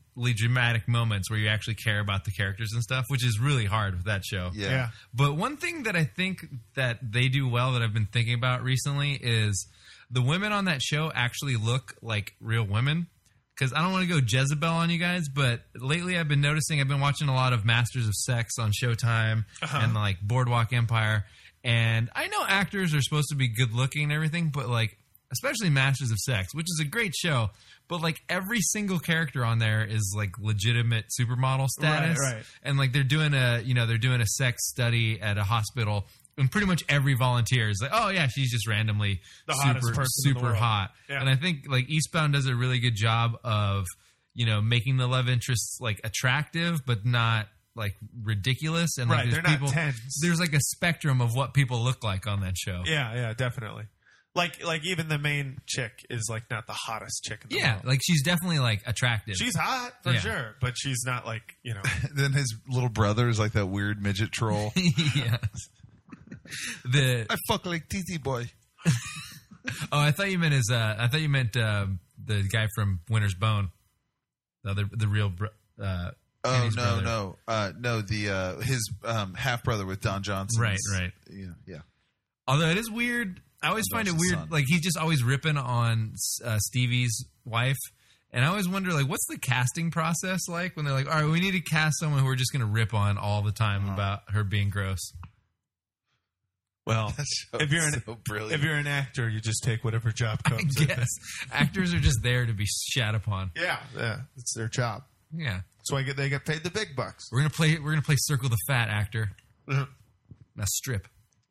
really dramatic moments where you actually care about the characters and stuff, which is really hard with that show. Yeah. Yeah. But one thing that I think that they do well that I've been thinking about recently is the women on that show actually look like real women. Because I don't want to go Jezebel on you guys, but lately I've been noticing I've been watching a lot of Masters of Sex on Showtime Uh-huh. and like Boardwalk Empire. And I know actors are supposed to be good looking and everything, but like, especially Masters of Sex, which is a great show, but like every single character on there is like legitimate supermodel status. Right, right. And like they're doing a, you know, they're doing a sex study at a hospital. And pretty much every volunteer is like, oh yeah, she's just randomly The hottest super, person in the super world. hot. Yeah. And I think like Eastbound does a really good job of, you know, making the love interests like attractive, but not like ridiculous. And like Right, there's they're not people, tense. there's like a spectrum of what people look like on that show. Yeah, yeah, definitely. Like, like even the main chick is like not the hottest chick in the Yeah, world. like she's definitely like attractive. She's hot for Yeah. sure, but she's not like you know. Then his little brother is like that weird midget troll. yeah. The I fuck like T T boy. oh, I thought you meant his. Uh, I thought you meant uh, the guy from Winter's Bone. The other, the real. bro- Uh, Oh Kenny's no, brother. no, uh, no. The uh, his um, half brother with Don Johnson. Right, right. Yeah, yeah. Although it is weird, I always Don find it Johnson's weird. son. Like he's just always ripping on uh, Stevie's wife, and I always wonder, like, what's the casting process like when they're like, all right, we need to cast someone who we're just going to rip on all the time Uh-huh. about her being gross. Well, That show if you're is an so brilliant. if you're an actor, you just take whatever job I comes. guess actors are just there to be shat upon. Yeah, yeah, it's their job. Yeah, That's why they get, they get paid the big bucks. we're gonna play. We're gonna play Circle the Fat actor. Mhm. Now strip.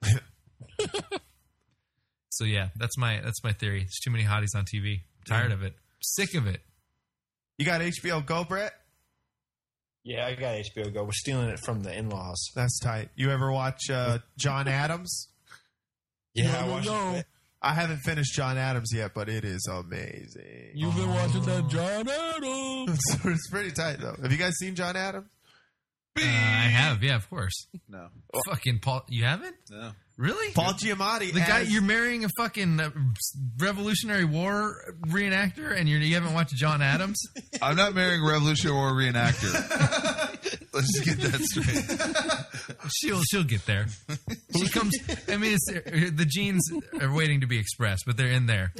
So yeah, that's my that's my theory. There's too many hotties on T V. Tired of it. Sick of it. You got H B O Go, Brett? Yeah, I got H B O Go. We're stealing it from the in-laws. That's tight. You ever watch uh, John Adams? Yeah, I watched it. I haven't finished John Adams yet, but it is amazing. You've been watching that John Adams. it's, it's pretty tight though. Have you guys seen John Adams? Uh, I have, yeah, of course. no, Fucking Paul, you haven't? no. Really? Paul Giamatti. the guy as- you're marrying a fucking uh, Revolutionary War reenactor, and you're, you haven't watched John Adams? I'm not marrying a Revolutionary War reenactor. Let's just get that straight. she'll she'll get there. She comes. I mean, it's, uh, the genes are waiting to be expressed, but they're in there.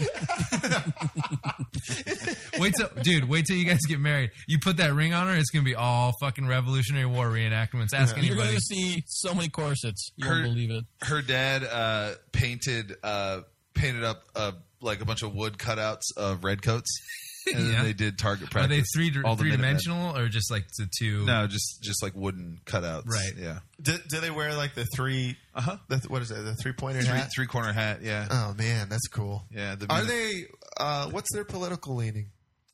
Wait till, dude. Wait till you guys get married. You put that ring on her, it's gonna be all fucking Revolutionary War reenactments. Ask You're going anybody. to see so many corsets. You Her- won't believe it. Her dad uh, painted uh, painted up uh, like a bunch of wood cutouts of redcoats, and Yeah. then they did target Are practice. they three All the three Minutemen. dimensional or just like the two? No, just just like wooden cutouts. Right. Yeah. do, do they wear like the three? Uh huh. The, what is it? The three pointed Three hat. three corner hat. Yeah. Oh man, that's cool. Yeah. The Are Minu- they? Uh, what's their political leaning?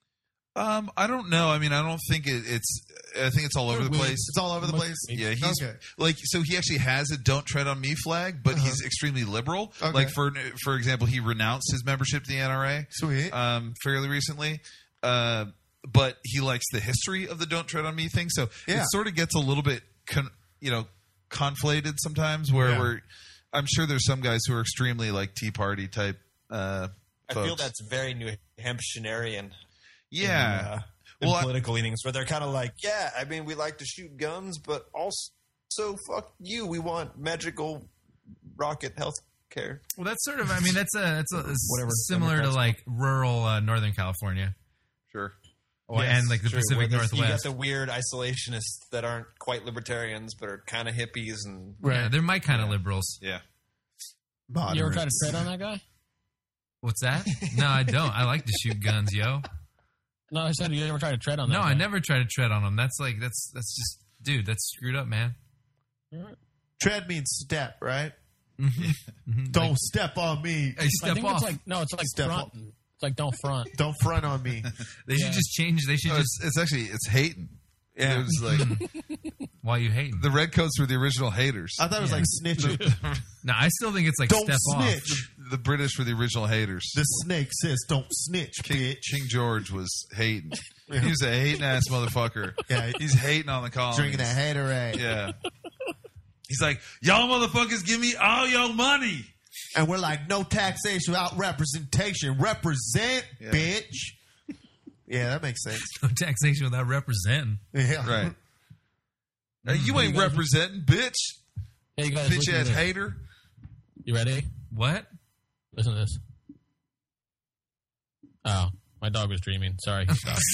Um, I don't know. I mean, I don't think it, it's. I think it's all over the Weird. place. It's all over the Must place. be. Yeah, he's Okay. like so. He actually has a "Don't Tread on Me" flag, but Uh-huh. he's extremely liberal. Okay. Like for for example, he renounced his membership to the N R A Sweet. um, fairly recently. Uh, but he likes the history of the "Don't Tread on Me" thing, so Yeah. it sort of gets a little bit, con, you know, conflated sometimes. Where Yeah. we're, I'm sure there's some guys who are extremely like Tea Party type. Uh, I folks. feel that's very New Hampshirean. yeah. in, uh, Well, in I- political leanings, where they're kind of like, yeah, I mean, we like to shoot guns, but also, fuck you, we want magical rocket health care. Well, that's sort of. I mean, that's a that's a, it's Whatever similar to Democrats like rural uh, Northern California, Sure. or, Yes, and like the True, Pacific where there's- Northwest. You got the weird isolationists that aren't quite libertarians, but are kind of hippies and Yeah, they're my kind of liberals. Yeah. You ever try to tread on that guy? What's that? No, I don't. I like to shoot guns, yo. No, I said you ever try to tread on that No, guy. I never try to tread on them. That's like that's that's just, dude. That's screwed up, man. Tread means step, right? Mhm. Don't Like, step on me. hey, I step think off. it's like no, it's like Step front. It's like don't front. Don't front on me. they should yeah. just change. They should No, just it's, it's actually it's hating. Yeah. It was like while you hate. the Redcoats were the original haters. I thought it was like snitching. No, I still think it's like Don't step snitch. The British were the original haters. The snake says, "Don't snitch, King, bitch." King George was hating. He was a hating ass motherfucker. Yeah. He's hating on the colonies. Drinking a haterade. Yeah. He's like, y'all motherfuckers give me all your money. And we're like, no taxation without representation. Represent, Yeah. bitch. Yeah, that makes sense. No taxation without representing. Yeah. Right. Now, you ain't representing, bitch. Hey, you guys, Bitch listen to ass this. hater. You ready? What? Listen to this. Oh, my dog was dreaming. Sorry, he stopped.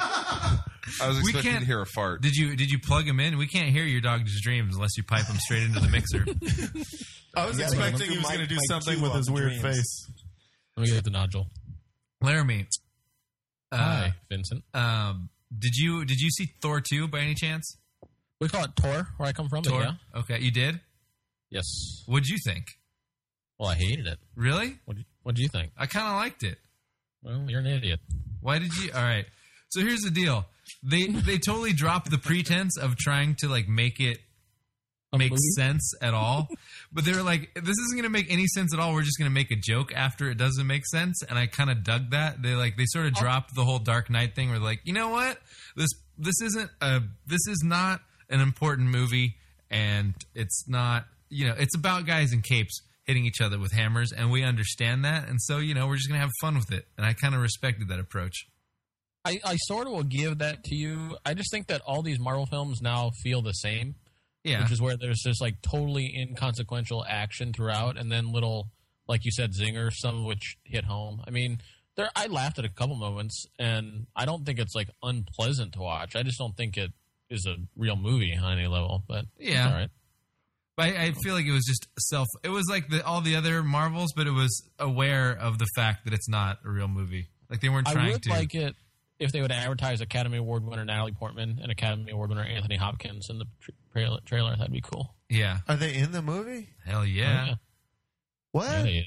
I was We expecting can't- to hear a fart. Did you did you plug him in? We can't hear your dog's dreams unless you pipe him straight into the mixer. I was Yeah, expecting yeah, he was my- going to do my something cue with on his the weird dreams. face. Let me get the nodule. Laramie, uh, Hi, Vincent. um, did you did you see Thor two by any chance? We call it Tor, where I come from. but Thor. Yeah. Okay, you did. Yes. What'd you think? Well, I hated it. Really? What What do you think? I kind of liked it. Well, you're an idiot. Why did you? All right. So here's the deal. They they totally dropped the pretense of trying to like make it make movie? sense at all. But they were like, this isn't going to make any sense at all. We're just going to make a joke after it doesn't make sense. And I kind of dug that. They like they sort of dropped the whole Dark Knight thing. Where they're like, you know what? This this isn't a this is not an important movie, and it's not you know it's about guys in capes hitting each other with hammers, and we understand that. And so you know we're just going to have fun with it. And I kind of respected that approach. I, I sort of will give that to you. I just think that all these Marvel films now feel the same. Yeah. Which is where there's just like totally inconsequential action throughout, and then little, like you said, zingers, some of which hit home. I mean, there I laughed at a couple moments, and I don't think it's like unpleasant to watch. I just don't think it is a real movie on any level. But Yeah. it's all right. But I, I feel like it was just self. It was like the, all the other Marvels, but it was aware of the fact that it's not a real movie. Like they weren't I trying would to. like it if they would advertise Academy Award winner Natalie Portman and Academy Award winner Anthony Hopkins in the tra- trailer. That'd be cool. yeah. Are they in the movie? Hell yeah. Oh, yeah. What? Yeah, they is.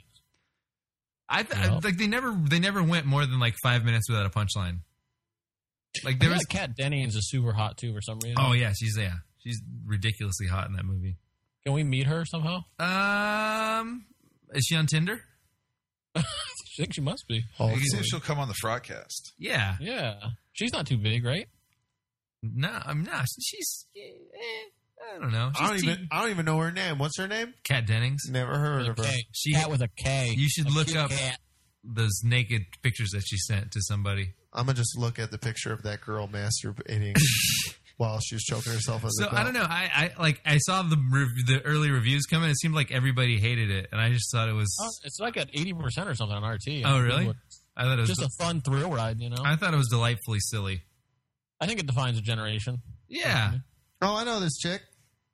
I th- Well. like they never they never went more than like five minutes without a punchline. Like there I was. was Kat Dennings is super hot too for some reason. Oh yeah, she's yeah, she's ridiculously hot in that movie. Can we meet her somehow? Um, is she on Tinder? I think she must be. You can see if she'll come on the Frogcast. Yeah. Yeah, she's not too big, right? No, I'm not. She's. Eh, I don't know. I don't She's even. I don't even know her name. What's her name? Kat Dennings. Never heard of her. K. She- Cat with a K. You should A look cute up cat. those naked pictures that she sent to somebody. I'm gonna just look at the picture of that girl masturbating while she was choking herself in the So belt. I don't know. I, I like I saw the rev- the early reviews come in. It seemed like everybody hated it, and I just thought it was. Oh, it's like at eighty percent or something on R T. Oh, really? I thought it was. Just a fun thrill ride, you know. I thought it was delightfully silly. I think it defines a generation. Yeah, Oh, I know this chick.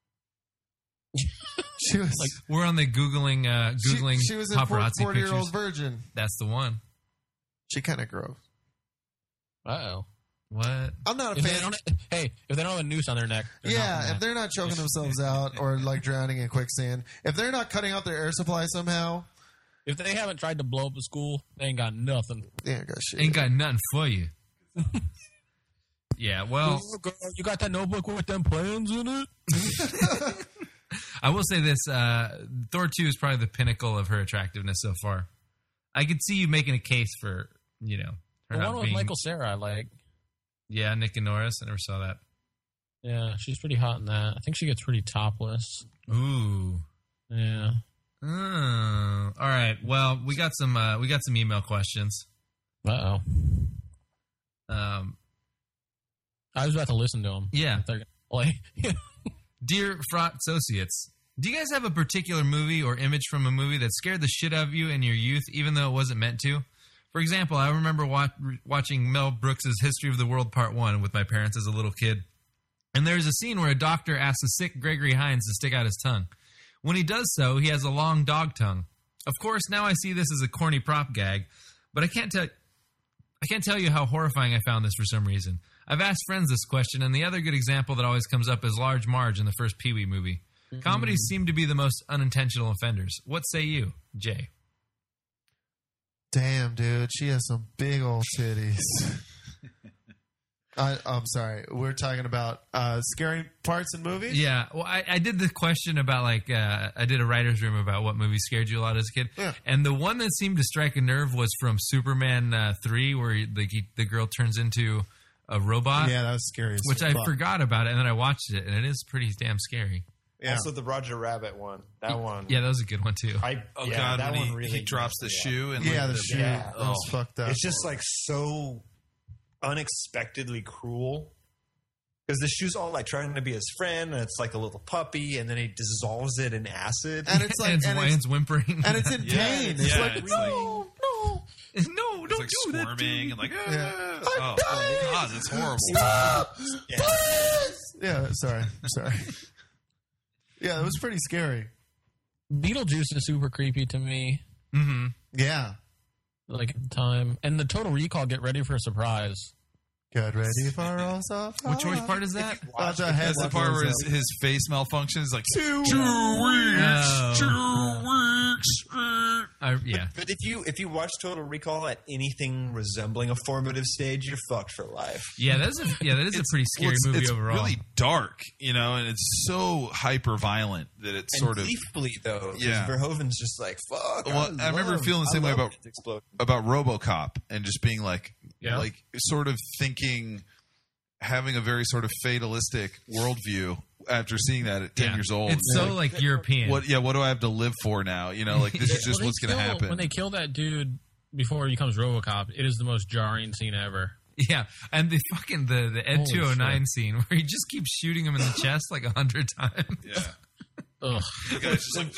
She was like we're on the googling uh, she, googling she was in paparazzi forty year pictures. old virgin. That's the one. She kind of gross. Uh oh. What? I'm not a If they fan. don't, hey, if they don't have a noose on their neck, they're not Yeah, gonna- if they're not choking themselves out or like drowning in quicksand, if they're not cutting out their air supply somehow, if they haven't tried to blow up a school, they ain't got nothing. they ain't got shit. Ain't got nothing for you. Yeah, well, Oh, girl, you got that notebook with them plans in it? I will say this: uh, Thor two is probably the pinnacle of her attractiveness so far. I could see you making a case for you know her The not one with being. Michael Cera, I like. Yeah, Nick and Norris. I never saw that. Yeah, she's pretty hot in that. I think she gets pretty topless. Ooh. Yeah. Oh. All right. Well, we got some. Uh, we got some email questions. Uh oh. Um, I was about to listen to them. Yeah. They're gonna play. Dear Fraught Associates, do you guys have a particular movie or image from a movie that scared the shit out of you in your youth, even though it wasn't meant to? For example, I remember wa- watching Mel Brooks' History of the World Part one with my parents as a little kid. And there's a scene where a doctor asks a sick Gregory Hines to stick out his tongue. When he does so, he has a long dog tongue. Of course, now I see this as a corny prop gag, but I can't tell I can't tell you how horrifying I found this for some reason. I've asked friends this question, and the other good example that always comes up is Large Marge in the first Pee-wee movie. Mm-hmm. Comedies seem to be the most unintentional offenders. What say you, Jay? Damn, dude, she has some big old titties. I, I'm sorry. We're talking about uh, scary parts in movies? Yeah, well, I, I did the question about, like, uh, I did a writer's room about what movies scared you a lot as a kid. Yeah. And the one that seemed to strike a nerve was from Superman uh, three, where he, the, he, the girl turns into a robot. Yeah, that was scary. As Which I fuck. forgot about it, and then I watched it, and it is pretty damn scary. Yeah. Also, the Roger Rabbit one. That one. Yeah, that was a good one, too. I, Oh yeah, God! that When one he, really he drops the messed me up. shoe and Yeah, like the shoe. yeah. That was Oh. fucked up. It's just like so unexpectedly cruel. Because the shoe's all like trying to be his friend, and it's like a little puppy, and then he dissolves it in acid. And it's like, and it's, and and it's, whimpering. and it's in Yeah, pain. it's- It's yeah, like, it's no, no. no, It's don't like do that. squirming and like, ah, Yeah. oh, oh god, that's horrible. Stop! Yeah. Please! Yeah, sorry. Sorry. Yeah, it was pretty scary. Beetlejuice is super creepy to me. Mm-hmm. Yeah. Like at the time, and the Total Recall. Get ready for a surprise. Get ready for us. Which, which part is that? Watch the head That's the part where his, his face malfunctions. Like Two two weeks, Oh. two weeks. I, yeah. But if you if you watch Total Recall at anything resembling a formative stage, you're fucked for life. Yeah, that's a yeah, that is a pretty scary Well, it's, movie it's overall. really dark, you know, and it's so hyper violent that it's And sort of gleefully, though, 'cause Yeah. Verhoeven's just like, fuck. Well, I remember love- feeling the same I way love about- kids exploding. about RoboCop and just being like, Yeah. like sort of thinking, having a very sort of fatalistic worldview after seeing that at ten Yeah. years old. It's so like European. what? Yeah, what do I have to live for now? You know, like this is just Well, they what's going to kill- happen. When they kill that dude before he becomes RoboCop, it is the most jarring scene ever. Yeah, and the fucking the the Ed Holy two oh nine shit. scene where he just keeps shooting him in the chest like a hundred times. yeah. Ugh. The guy's just like,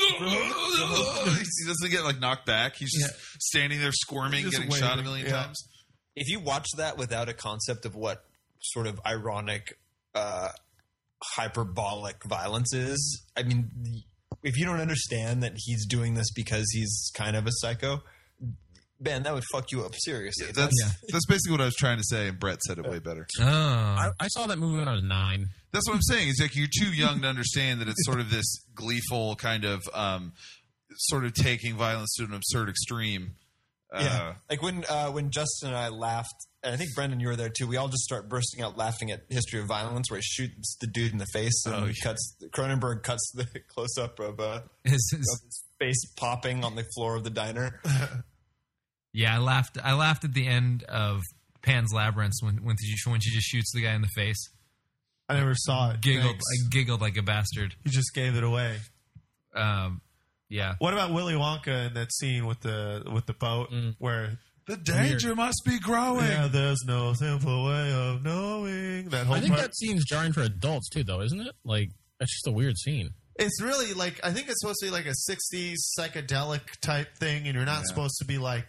he doesn't get like knocked back. He's just standing there squirming, Just getting shot a waiting, million yeah. times. If you watch that without a concept of what sort of ironic, uh, hyperbolic violence is, I mean, the, if you don't understand that he's doing this because he's kind of a psycho, man, that would fuck you up seriously. That's that's basically what I was trying to say, and Brett said it way better. Oh, I, I saw that movie when I was nine. That's what I'm saying. It's like you're too young to understand that it's sort of this gleeful kind of um, sort of taking violence to an absurd extreme. Uh, Yeah, like when uh, when Justin and I laughed, and I think Brendan, you were there too. We all just start bursting out laughing at History of Violence, where he shoots the dude in the face, and Oh, yeah. cuts Cronenberg cuts the close up of, uh, his, of his, his face popping on the floor of the diner. yeah. I laughed. I laughed at the end of Pan's Labyrinth when when she, when she just shoots the guy in the face. I never saw it. Giggled. Thanks. I giggled like a bastard. You just gave it away. Um, yeah. What about Willy Wonka in that scene with the with the boat Mm. where the danger must be growing. yeah, there's no simple way of knowing that whole I think part. that scene's jarring for adults too, though, isn't it? Like that's just a weird scene. It's really like I think it's supposed to be like a sixties psychedelic type thing, and you're not Yeah. supposed to be like.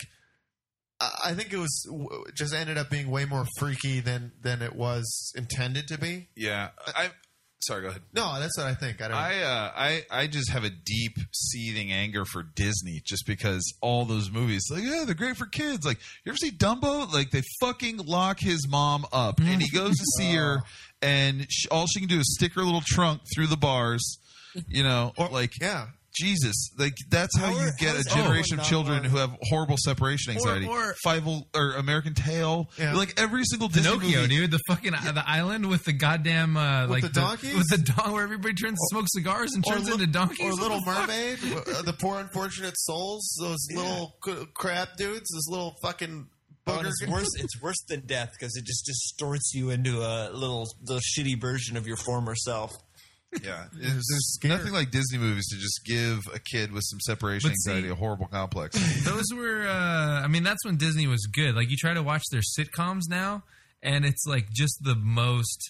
I I think it was just ended up being way more freaky than than it was intended to be. Yeah, I. Sorry, go ahead. No, that's what I think. I don't. I uh, I I just have a deep seething anger for Disney just because all those movies, like yeah, they're great for kids. Like you ever see Dumbo? Like they fucking lock his mom up, and he goes to see her, and sh- all she can do is stick her little trunk through the bars. You know, Or- like yeah. Jesus, like that's how, How you are- get how a is generation everyone of not children learning? who have horrible separation anxiety. or- Five or American Tail, Yeah. like every single Disney Pinocchio, movie. dude. The fucking the island with the goddamn uh, like the donkeys? with the don where everybody turns smoke cigars and turns li- into donkeys. Or What Little the fuck? Mermaid, uh, the poor unfortunate souls, those little c- crab dudes, those little fucking Oh, and booger. it's worse. It's worse than death because it just distorts you into a little, little shitty version of your former self. Yeah, there's nothing like Disney movies to just give a kid with some separation But see- anxiety a horrible complex. Those were, uh, I mean, that's when Disney was good. Like, you try to watch their sitcoms now, and it's like just the most.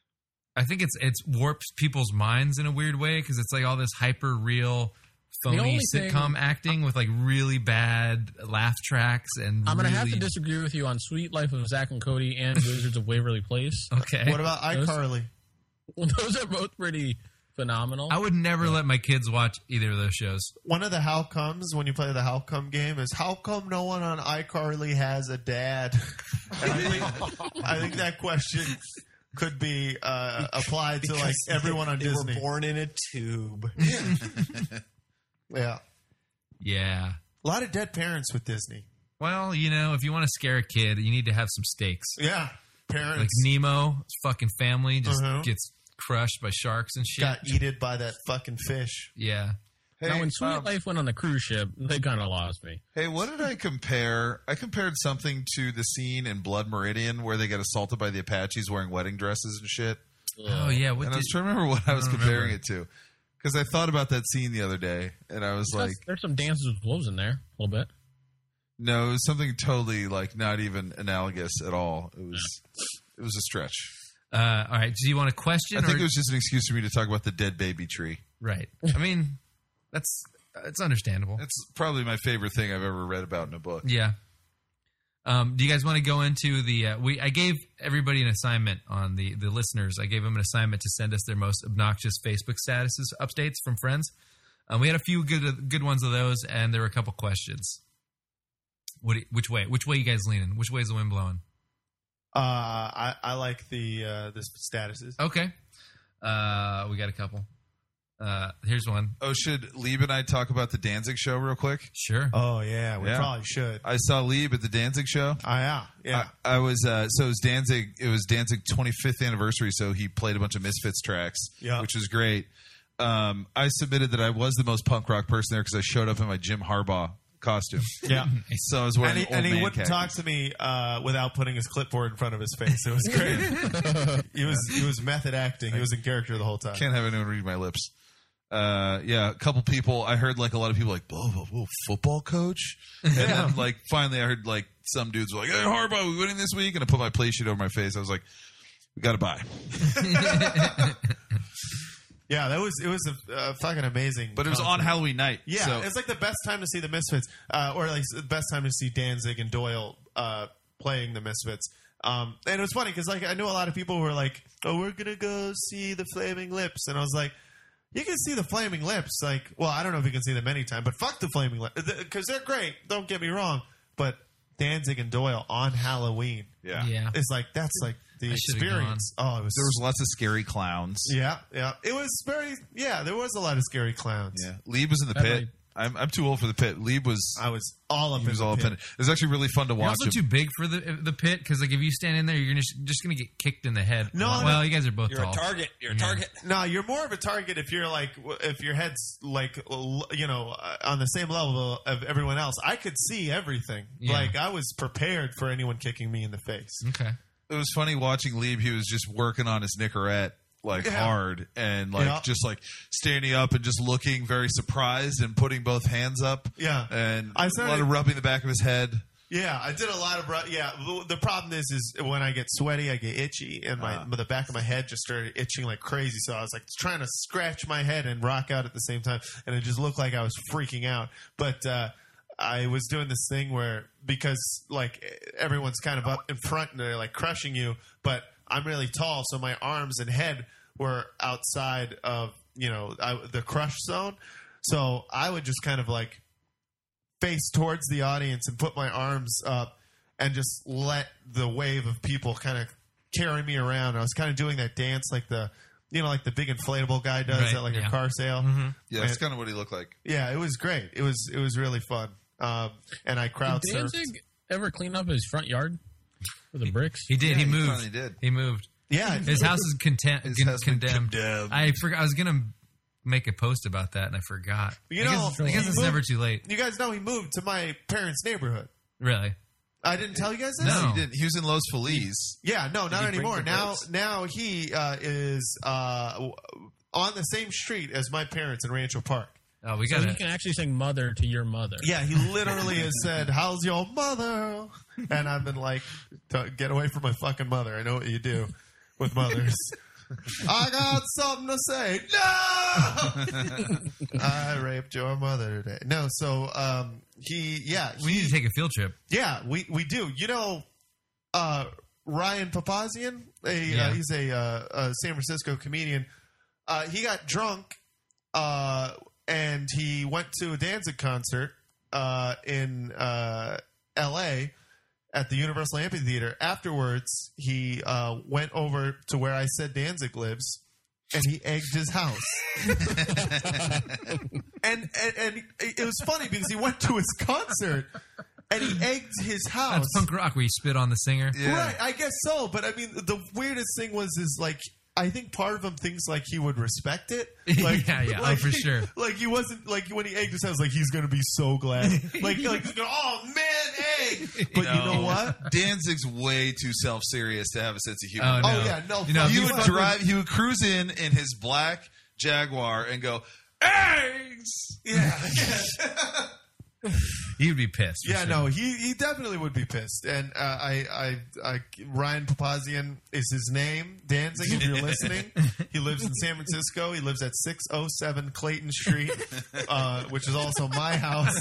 I think it's it's warps people's minds in a weird way because it's like all this hyper real, phony only sitcom thing- acting with like really bad laugh tracks and. I'm gonna have to really- disagree with you on Sweet Life of Zack and Cody and Wizards of Waverly Place. Okay. What about iCarly? Those are both pretty phenomenal. I would never let my kids watch either of those shows. One of the how comes when you play the how come game is how come no one on iCarly has a dad? And I think, I think that question could be uh, applied to like Because everyone on they Disney. were born in a tube. Yeah, Yeah. a lot of dead parents with Disney. Well, you know, if you want to scare a kid, you need to have some stakes. Yeah, parents Like Nemo, his fucking family just Uh-huh. gets crushed by sharks and shit. got eaten by that fucking fish. Yeah. Hey, now, when Sweet um, Life went on the cruise ship, they kind of lost me. hey, what did I compare? I compared something to the scene in Blood Meridian where they get assaulted by the Apaches wearing wedding dresses and shit. Oh yeah. What And I did, was trying to remember what I was don't comparing remember. it to because I thought about that scene the other day, and I was like, There's some dances with wolves in there, a little bit. No, it was something totally like not even analogous at all. It was it was a stretch. Uh, all right. Do you want a question? I think or, it was just an excuse for me to talk about the dead baby tree. right. I mean, that's it's understandable. That's probably my favorite thing I've ever read about in a book. Yeah. Um, do you guys want to go into the? Uh, we I gave everybody an assignment on the the listeners. I gave them an assignment to send us their most obnoxious Facebook statuses updates from friends. Um, we had a few good good ones of those, and there were a couple questions. What? Which way? Which way you guys leaning? Which way is the wind blowing? Uh, I, I like the uh, the statuses. Okay. Uh, we got a couple. Uh, here's one. Oh, should Lieb and I talk about the Danzig show real quick? Sure. Oh yeah, we Yeah. probably should. I saw Lieb at the Danzig show. Oh yeah, yeah. I, I was uh, so it was Danzig. It was Danzig twenty-fifth anniversary, so he played a bunch of Misfits tracks, Yeah. which was great. Um, I submitted that I was the most punk rock person there because I showed up in my Jim Harbaugh costume. yeah. So I was wearing And he, an old and he man wouldn't khakis. talk to me uh, without putting his clipboard in front of his face. It was great. he was he was method acting. He was in character the whole time. Can't have anyone read my lips. Uh, yeah, a couple people. I heard like a lot of people like, oh, oh, oh football coach, and then like finally I heard like some dudes were like, hey, Harbaugh, we winning this week, and I put my play sheet over my face. I was like, we got to buy. Yeah, that was it was a uh, fucking amazing. But it was on concert. Halloween night. Yeah, so, it's like the best time to see the Misfits, uh, or at least the best time to see Danzig and Doyle uh, playing the Misfits. Um, and it was funny because like I knew a lot of people who were like, "Oh, we're gonna go see the Flaming Lips," and I was like, "You can see the Flaming Lips." Like, well, I don't know if you can see them anytime, but fuck the Flaming Lips because they're great. Don't get me wrong, but Danzig and Doyle on Halloween, yeah. Yeah. it's like that's like the I should've experience. Oh, it was There was lots of scary clowns. yeah, yeah. It was very yeah. There was a lot of scary clowns. Yeah. Lieb was in the That pit. really- I'm I'm too old for the pit. Lieb was I was all up. he was in the all up pit. in it. It was actually really fun to You're watch also him. too big for the the pit because like if you stand in there, you're gonna, just gonna get kicked in the head. No, well, no. you guys are both You're tall. a target. You're a target. No, you're more of a target if you're like if your head's like l- you know uh, on the same level of everyone else. I could see everything. Yeah. Like I was prepared for anyone kicking me in the face. Okay. It was funny watching Lieb. He was just working on his Nicorette like Yeah. hard and like Yeah. just like standing up and just looking very surprised and putting both hands up. Yeah. And I a started- lot of rubbing the back of his head. Yeah, I did a lot of ru- yeah. The- The problem is, is when I get sweaty, I get itchy, and my Ah. the back of my head just started itching like crazy. So I was like trying to scratch my head and rock out at the same time, and it just looked like I was freaking out. But uh, I was doing this thing where because like everyone's kind of up in front and they're like crushing you, but I'm really tall, so my arms and head were outside of you know I, the crush zone. So I would just kind of like face towards the audience and put my arms up and just let the wave of people kind of carry me around. I was kind of doing that dance like the, you know, like the big inflatable guy does Right, at like yeah. a car sale. Yeah, And- that's kind of what he looked like. Yeah, it was great. It was it was really fun. Um, and I crowd Did surfed. Danzig ever clean up his front yard with the bricks? He did. Yeah, he he moved. finally did. He moved. Yeah, His house is content, His con- house been condemned. condemned. I forgot. I was gonna make a post about that, and I forgot. You I know, guess, I guess he it's moved- never too late. You guys know he moved to my parents' neighborhood. Really? I didn't tell you guys this. No. He did. He was in Los Feliz. Yeah, no, not he bring anymore. the Now, bricks? now he uh, is uh, w- on the same street as my parents in Rancho Park. Oh, we So got you it. can actually sing "Mother" to your mother. Yeah, he literally has said, "How's your mother?" And I've been like, "T- "Get away from my fucking mother." I know what you do with mothers. I got something to say. No, I raped your mother today. No, so um, he, yeah, We need to take a field trip. yeah, we we do. You know, uh, Ryan Papazian, a, Yeah. uh, he's a, uh, a San Francisco comedian. Uh, he got drunk, uh, and he went to a Danzig concert uh, in uh, L A at the Universal Amphitheater. Afterwards, he uh, went over to where I said Danzig lives, and he egged his house. and, and and it was funny because he went to his concert and he egged his house. That's punk rock where you spit on the singer. Yeah. Right, I guess so. But I mean, the weirdest thing was is like I think part of him thinks like he would respect it. Like, Yeah, yeah, oh, like, for sure. Like he wasn't like when he egged his house, like he's gonna be so glad. Like like he's gonna, oh man, egg. But you know what? Danzig's way too self serious to have a sense of humor. Oh, no. Oh yeah, no. You know, fuck He you would fuck drive. He would cruise in in his black Jaguar and go eggs. Yeah. He'd be pissed. for Yeah, sure. no, he, he definitely would be pissed. And uh, I, I, I, Ryan Papazian is his name. Danzig, if you're listening, he lives in San Francisco. He lives at six oh seven Clayton Street, uh, which is also my house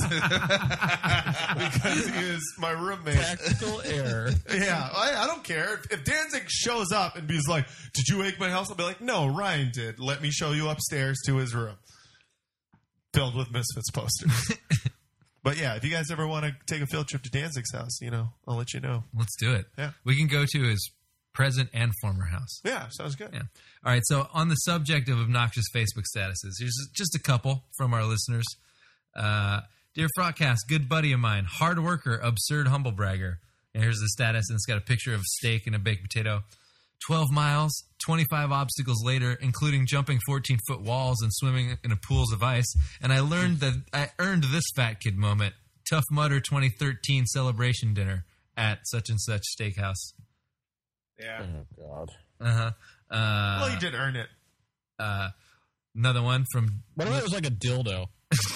because he is my roommate. Practical error. Yeah, I, I don't care. If, if Danzig shows up and he's like, "Did you wake my house?" I'll be like, "No, Ryan did. Let me show you upstairs to his room, filled with Misfits posters." But yeah, if you guys ever want to take a field trip to Danzig's house, you know, I'll let you know. Let's do it. Yeah. We can go to his present and former house. Yeah, sounds good. Yeah. All right. So on the subject of obnoxious Facebook statuses, here's just a couple from our listeners. Uh, Dear Frotcast, good buddy of mine, hard worker, absurd humble bragger. And here's the status, and it's got a picture of steak and a baked potato. twelve miles, twenty-five obstacles later, including jumping fourteen-foot walls and swimming in a pools of ice. And I learned that I earned this fat kid moment. Tough Mudder twenty thirteen celebration dinner at such and such steakhouse. Yeah. Oh, God. Uh-huh. Uh, Well, you did earn it. uh, another one from... What if it was like a dildo?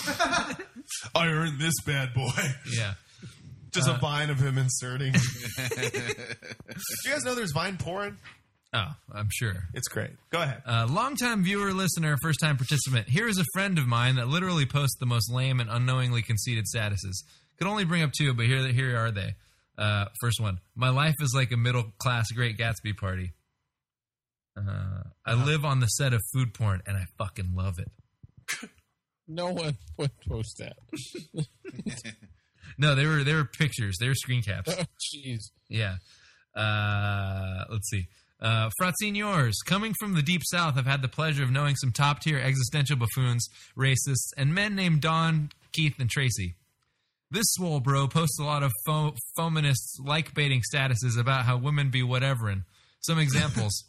I earned this bad boy. Yeah. Just a vine of him inserting. Do you guys know there's Vine porn? Oh, I'm sure. It's great. Go ahead. Uh, longtime viewer, listener, first-time participant. Here is a friend of mine that literally posts the most lame and unknowingly conceited statuses. Could only bring up two, but here, here are they. Uh, first one. My life is like a middle-class Great Gatsby party. Uh, I live on the set of food porn, and I fucking love it. No one would post that. No, they were they were pictures. They were screen caps. Oh, jeez. Yeah. Uh, let's see. Uh, Fratsignors, coming from the deep south, I've had the pleasure of knowing some top-tier existential buffoons, racists, and men named Don, Keith, and Tracy. This swole bro posts a lot of fo- feminists like-baiting statuses about how women be whateverin'. Some examples.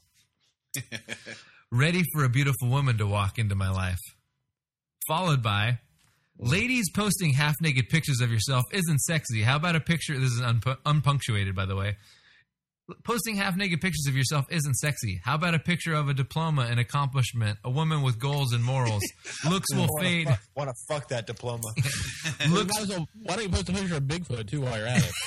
Ready for a beautiful woman to walk into my life. Followed by... Ladies posting half-naked pictures of yourself isn't sexy. How about a picture... This is unpu- unpunctuated, by the way. Posting half-naked pictures of yourself isn't sexy. How about a picture of a diploma and accomplishment? A woman with goals and morals. Looks will fade. Want to fuck that diploma? Looks... Might as well- why don't you post a picture of Bigfoot, too, while you're at it?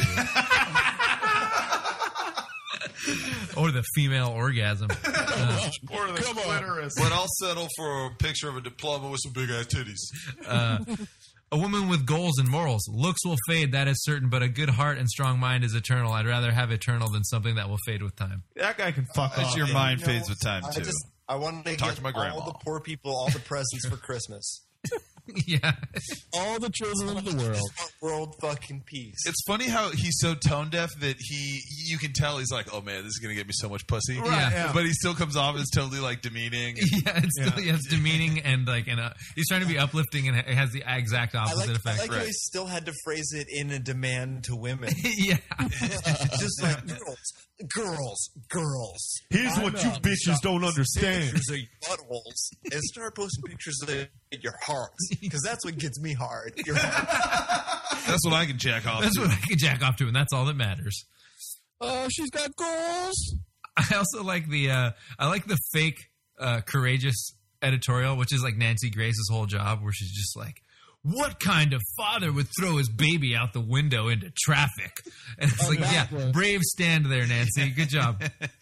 Or the female orgasm. Uh, Or the clitoris. But I'll settle for a picture of a diploma with some big ass titties. uh, a woman with goals and morals. Looks will fade, that is certain, but a good heart and strong mind is eternal. I'd rather have eternal than something that will fade with time. That guy can fuck That's off. your mind You know, fades with time, I too. just I wanted to Talk get to my grandma. all the poor people all the presents for Christmas. Yeah. All the children of the world. World fucking peace. It's funny how he's so tone deaf that he, you can tell he's like, oh man, this is gonna get me so much pussy. Right, yeah. But he still comes off as totally like demeaning. Yeah, it's, Yeah. yeah, it's demeaning and like, and uh, he's trying to be uplifting and it has the exact I opposite like, I effect. like how he still had to phrase it in a demand to women. Yeah. Just like girls, girls, girls. Here's what you bitches don't understand. Pictures of your buttholes and start posting pictures of your hearts because that's what gets me hard. Your heart. That's what I can jack off. That's to. what I can jack off to, and that's all that matters. Oh, she's got goals. I also like the uh, I like the fake uh, courageous editorial, which is like Nancy Grace's whole job, where she's just like, "What kind of father would throw his baby out the window into traffic?" And it's Oh, like, that yeah, one. brave stand there, Nancy. Good job.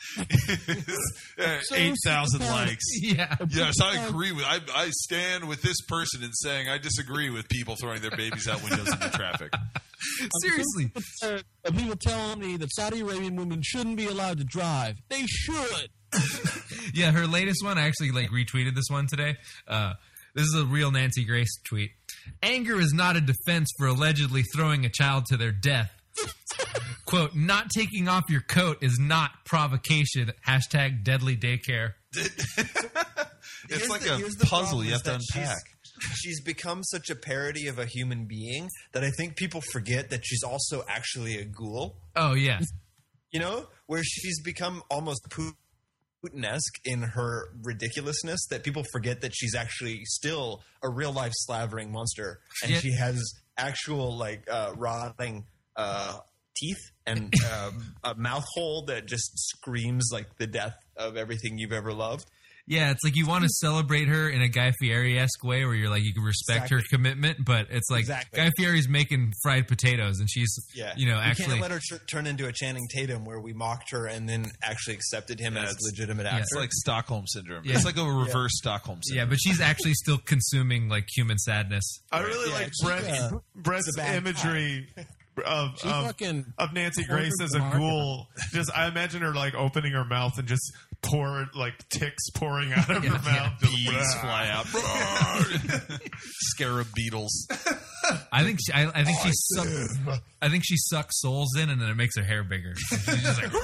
Uh, Eight thousand likes. Yeah. Yes, I agree with. I, I stand with this person in saying I disagree with people throwing their babies out windows into traffic. Seriously. Uh, people telling me that Saudi Arabian women shouldn't be allowed to drive. They should. Yeah, her latest one, I actually like retweeted this one today. Uh, this is a real Nancy Grace tweet. Anger is not a defense for allegedly throwing a child to their death. Quote, not taking off your coat is not provocation. Hashtag deadly daycare. It's Here's like the- a here's the puzzle problem you have is to that she's- unpack. She's become such a parody of a human being that I think people forget that she's also actually a ghoul. Oh, yeah. You know, where she's become almost Putin-esque in her ridiculousness that people forget that she's actually still a real-life slavering monster, and Yeah. she has actual like uh, rotting uh, teeth and um, a mouth hole that just screams like the death of everything you've ever loved. Yeah, it's like you want to celebrate her in a Guy Fieri-esque way where you're like, you can respect Exactly. her commitment, but it's like Exactly. Guy Fieri's making fried potatoes and she's, Yeah, you know, we actually. can't let her tr- turn into a Channing Tatum where we mocked her and then actually accepted him Yeah, as it's- legitimate yeah, actor. It's like Stockholm syndrome. Yeah. It's like a reverse Stockholm Yeah, syndrome. but she's actually still consuming like human sadness. I really Yeah, like she- Brett's, uh, Brett's it's a bad imagery of She of, fucking of Nancy poured Grace her as a market. ghoul. Just I imagine her like opening her mouth and just pour like ticks pouring out of Yeah, her yeah. mouth. Just, Bees "Rah." fly out. Scarab beetles. I think she, I, I think she suck, I think she sucks souls in and then it makes her hair bigger. She's just like,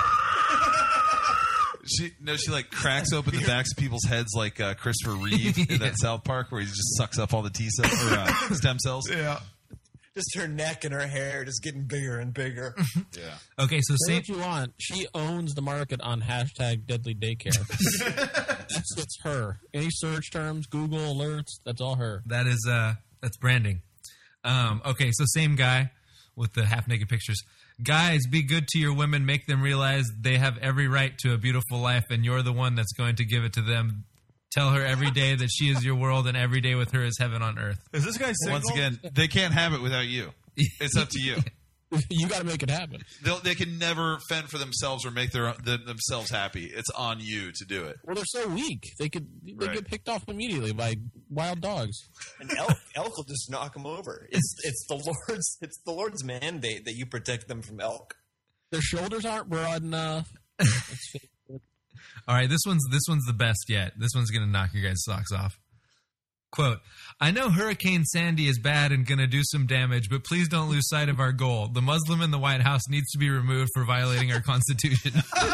She no, she like cracks open the backs of people's heads like uh, Christopher Reeve in that South Park where he just sucks up all the T cells or uh, stem cells. Yeah. just her neck and her hair just getting bigger and bigger. Yeah. okay, so Say same. what you want. She owns the market on hashtag deadly daycare. That's it's her. Any search terms, Google alerts, that's all her. That is uh that's branding. Um, okay, so same guy with the half naked pictures. Guys, be good to your women. Make them realize they have every right to a beautiful life, and you're the one that's going to give it to them. Tell her every day that she is your world, and every day with her is heaven on earth. Is this guy single? Once again, they can't have it without you. It's up to you. You got to make it happen. They'll, they can never fend for themselves or make their them, themselves happy. It's on you to do it. Well, they're so weak. They could they Right. get picked off immediately by wild dogs. An elk, elk will just knock them over. It's it's the Lord's it's the Lord's mandate that you protect them from elk. Their shoulders aren't broad enough. All right, this one's this one's the best yet. This one's gonna knock your guys' socks off. Quote, I know Hurricane Sandy is bad and going to do some damage, but please don't lose sight of our goal. The Muslim in the White House needs to be removed for violating our Constitution.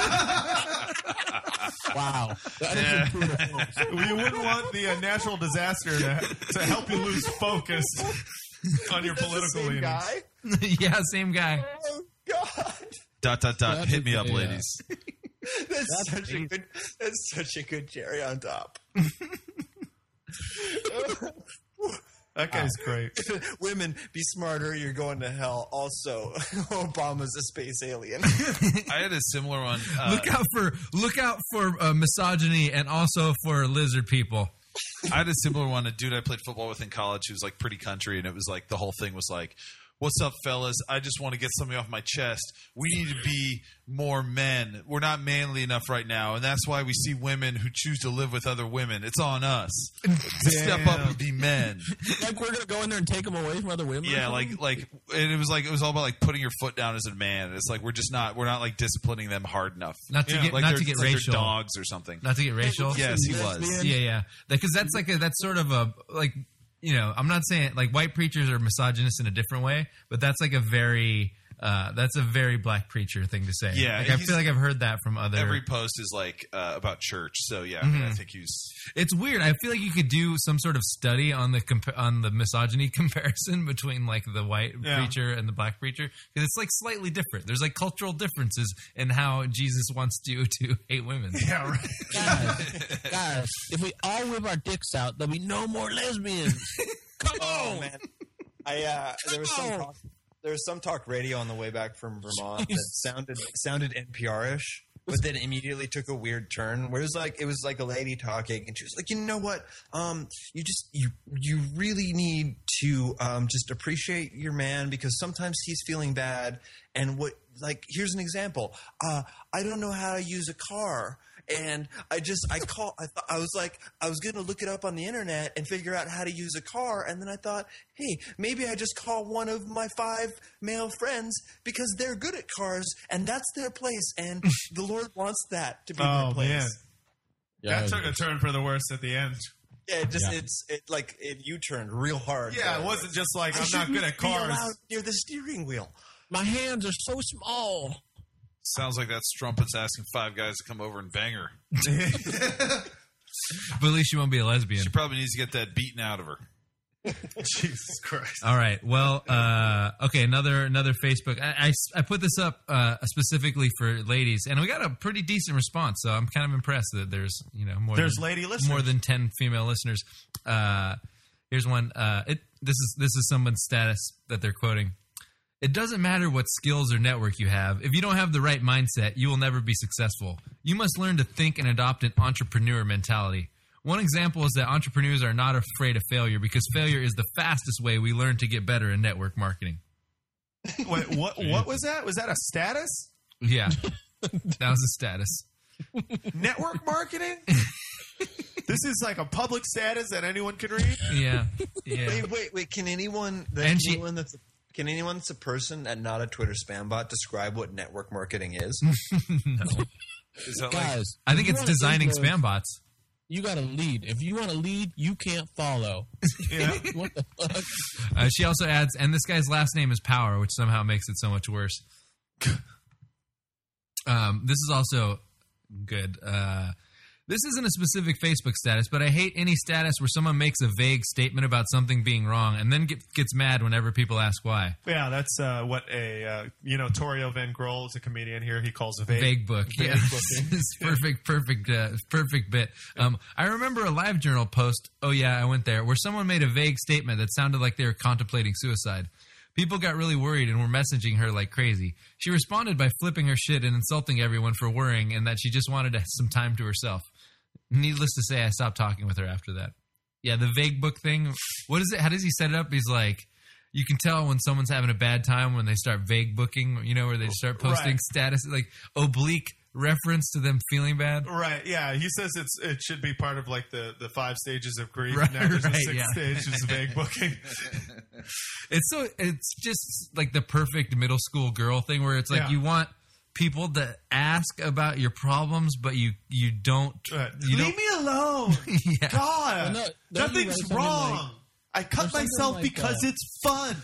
Wow. That is a true defense. You wouldn't want the uh, natural disaster to, to help you lose focus on your That's the political same leanings. guy. Yeah, same guy. Oh God, Dot dot dot. That Hit is me up, a, uh, ladies. that's, That's such a crazy. good. That's such a good cherry on top. That guy's great. Women, be smarter. You're going to hell. Also, Obama's a space alien. I had a similar one. Uh, Look out for look out for uh, misogyny and also for lizard people. I had a similar one. A dude I played football with in college who was like pretty country, and it was like the whole thing was like, "What's up, fellas? I just want to get something off my chest. We need to be more men. We're not manly enough right now, and that's why we see women who choose to live with other women. It's on us to step up and be men." Like we're going to go in there and take them away from other women? or Yeah, something? like like and it was like it was all about like putting your foot down as a man. It's like we're just not we're not like disciplining them hard enough. Not to Yeah, get Like not they're, to get like they're racial. dogs or something. Not to get racial. Yes, he was. Yeah, yeah. Because that's like a, that's sort of a like you know I'm not saying like white preachers are misogynist in a different way, but that's like a very uh, that's a very black preacher thing to say. Yeah, like, I he's- feel like I've heard that from other. Every post is like uh, about church. So yeah, I, mean, I think he's It's weird. I feel like you could do some sort of study on the compa- on the misogyny comparison between like the white Yeah. preacher and the black preacher because it's like slightly different. There's like cultural differences in how Jesus wants you to hate women. Yeah, right. guys, guys, if we all whip our dicks out, there'll be no more lesbians. Come Oh on. man, I uh, there was some on. talk, there was some talk radio on the way back from Vermont that sounded sounded N P R-ish, but then immediately took a weird turn where it was like it was like a lady talking, and she was like, you know what, um, you just you you really need to um, just appreciate your man because sometimes he's feeling bad, and what like here's an example, uh, I don't know how to use a car. And I just, I call, I thought, I was like, I was going to look it up on the internet and figure out how to use a car. And then I thought, hey, maybe I just call one of my five male friends because they're good at cars and that's their place. And the Lord wants that to be Oh, their place. man. Yeah, That took a turn for the worse at the end. Yeah, it just, Yeah. it's it like it U-turned real hard. Yeah, it there. wasn't just like, I I'm not good shouldn't at be cars. allowed near the steering wheel. my hands are so small. sounds like that strumpet's asking five guys to come over and bang her. But at least she won't be a lesbian. She probably needs to get that beaten out of her. Jesus Christ. All right. Well, uh, okay. Another another Facebook. I, I, I put this up uh, specifically for ladies, and we got a pretty decent response. So I'm kind of impressed that there's you know more There's than, lady listeners. more than ten female listeners. Uh, here's one. Uh, it this is this is someone's status that they're quoting. It doesn't matter what skills or network you have. If you don't have the right mindset, you will never be successful. You must learn to think and adopt an entrepreneur mentality. One example is that entrepreneurs are not afraid of failure because failure is the fastest way we learn to get better in network marketing. Wait, what? What was that? Was that a status? Yeah, that was a status. Network marketing? This is like a public status that anyone can read? Yeah, yeah. Wait, wait, wait. Can anyone? That, And she- anyone that's a, can anyone that's a person and not a Twitter spam bot describe what network marketing is? No. Is that like, Guys, I if think you it's wanna designing influence, spam bots. You got to lead. If you want to lead, you can't follow. Yeah. What the fuck? Uh, she also adds, and this guy's last name is Power, which somehow makes it so much worse. um, this is also good. Uh, this isn't a specific Facebook status, but I hate any status where someone makes a vague statement about something being wrong and then get, gets mad whenever people ask why. Yeah, that's uh, what a, uh, you know, Torio Van Grohl is a comedian here. He calls a vague. Vague book. vague Yeah. booking. It's perfect, perfect, uh, perfect bit. Um, I remember a live journal post, oh yeah, I went there, where someone made a vague statement that sounded like they were contemplating suicide. People got really worried and were messaging her like crazy. She responded by flipping her shit and insulting everyone for worrying and that she just wanted some time to herself. Needless to say, I stopped talking with her after that. Yeah, the vague book thing. What is it? How does he set it up? He's like, you can tell when someone's having a bad time when they start vague booking, you know, where they start posting Right. status, like oblique reference to them feeling bad. Right, yeah. He says it's it should be part of like the, the five stages of grief. Right, now there's right, a sixth yeah. stage, is vague booking. It's so it's just like the perfect middle school girl thing where it's like Yeah. you want people to ask about your problems, but you you don't Right. you Leave me alone. yeah. God, Well, no, don't you nothing's write something wrong. like- I cut something myself like, because uh, it's fun.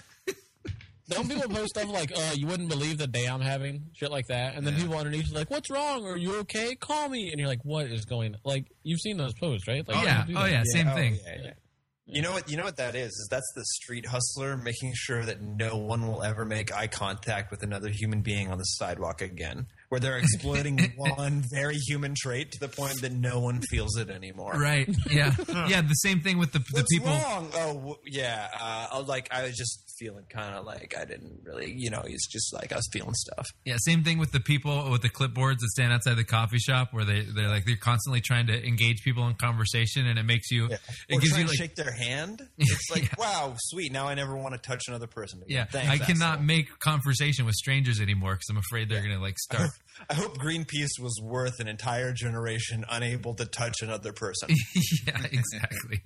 Don't people post stuff like, uh, you wouldn't believe the day I'm having? Shit like that. And then people underneath are like, what's wrong? Are you okay? Call me. And you're like, what is going on? Like, you've seen those posts, right? Like, Oh, you yeah. don't do Oh that. yeah, same Oh, thing. yeah, yeah. You know what? You know what that is? Is that's the street hustler making sure that no one will ever make eye contact with another human being on the sidewalk again. Where they're exploiting one very human trait to the point that no one feels it anymore. Right. Yeah. Yeah, the same thing with the the What's people wrong? Oh, w- yeah. Uh, I was like, I was just feeling kind of like I didn't really, you know, it's just like I was feeling stuff. Yeah, same thing with the people with the clipboards that stand outside the coffee shop where they they're like they're constantly trying to engage people in conversation and it makes you Yeah. it Or gives try you and like shake their hand. It's like, wow, sweet. Now I never want to touch another person again. yeah, Thanks, I cannot asshole. make conversation with strangers anymore because I'm afraid they're gonna like start. I hope Greenpeace was worth an entire generation unable to touch another person. Yeah, exactly.